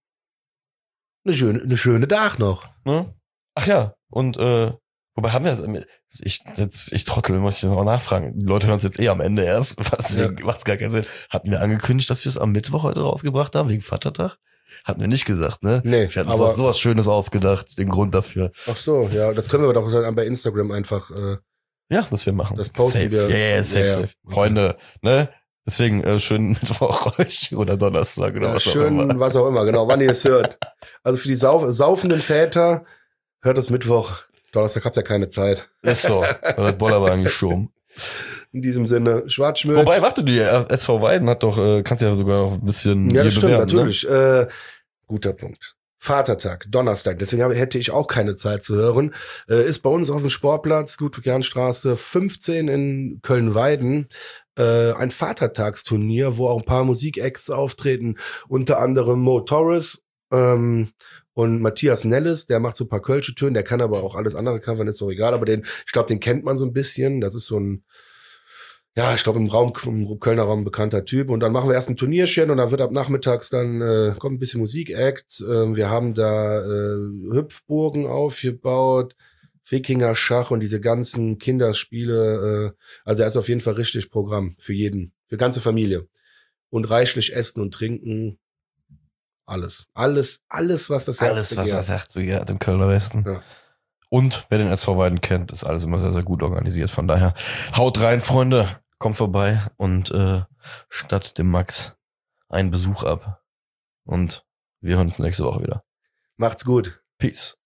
Eine schöne Tag noch.
Ne? Ach ja, und wobei haben wir das, ich trottel, muss ich noch nachfragen. Die Leute hören es jetzt am Ende erst, macht's gar keinen Sinn. Hatten wir angekündigt, dass wir es am Mittwoch heute rausgebracht haben, wegen Vatertag? Hatten wir nicht gesagt, ne?
Nee.
Wir hatten uns sowas Schönes ausgedacht, den Grund dafür.
Ach so, ja, das können wir doch dann bei Instagram einfach
ja, das wir machen.
Das posten wir.
Ja, safe. Okay. Freunde, ne? Deswegen schönen Mittwoch euch oder Donnerstag oder was auch immer.
Was auch immer, genau, wann ihr es hört. Also für die saufenden Väter hört es Mittwoch. Donnerstag habt ihr keine Zeit.
Ist so. Da hat Bollerwagen geschoben.
In diesem Sinne, Schwarzschmidt.
Wobei, warte, die SV Weiden hat doch, kannst ja sogar noch ein bisschen
ja, das stimmt,
bewerben,
natürlich.
Ne?
Guter Punkt. Vatertag, Donnerstag, deswegen hätte ich auch keine Zeit zu hören, ist bei uns auf dem Sportplatz Ludwig-Jahn-Straße 15 in Köln-Weiden ein Vatertagsturnier, wo auch ein paar Musikacts auftreten, unter anderem Mo Torres und Matthias Nelles, der macht so ein paar kölsche Töne, der kann aber auch alles andere covern, ist auch egal, aber ich glaube, den kennt man so ein bisschen, das ist so ein ja, ich glaube, im Kölner Raum bekannter Typ. Und dann machen wir erst ein Turnierchen und dann wird ab nachmittags dann kommt ein bisschen Musikacts. Wir haben da Hüpfburgen aufgebaut, Wikinger-Schach und diese ganzen Kinderspiele. Also da ist auf jeden Fall richtig Programm für jeden, für ganze Familie. Und reichlich Essen und Trinken. Alles, was das Herz begehrt.
Alles, was das Herz begehrt im Kölner Westen.
Ja.
Und wer den SV Weiden kennt, ist alles immer sehr, sehr gut organisiert. Von daher, haut rein, Freunde, kommt vorbei und statt dem Max einen Besuch ab. Und wir hören uns nächste Woche wieder.
Macht's gut.
Peace.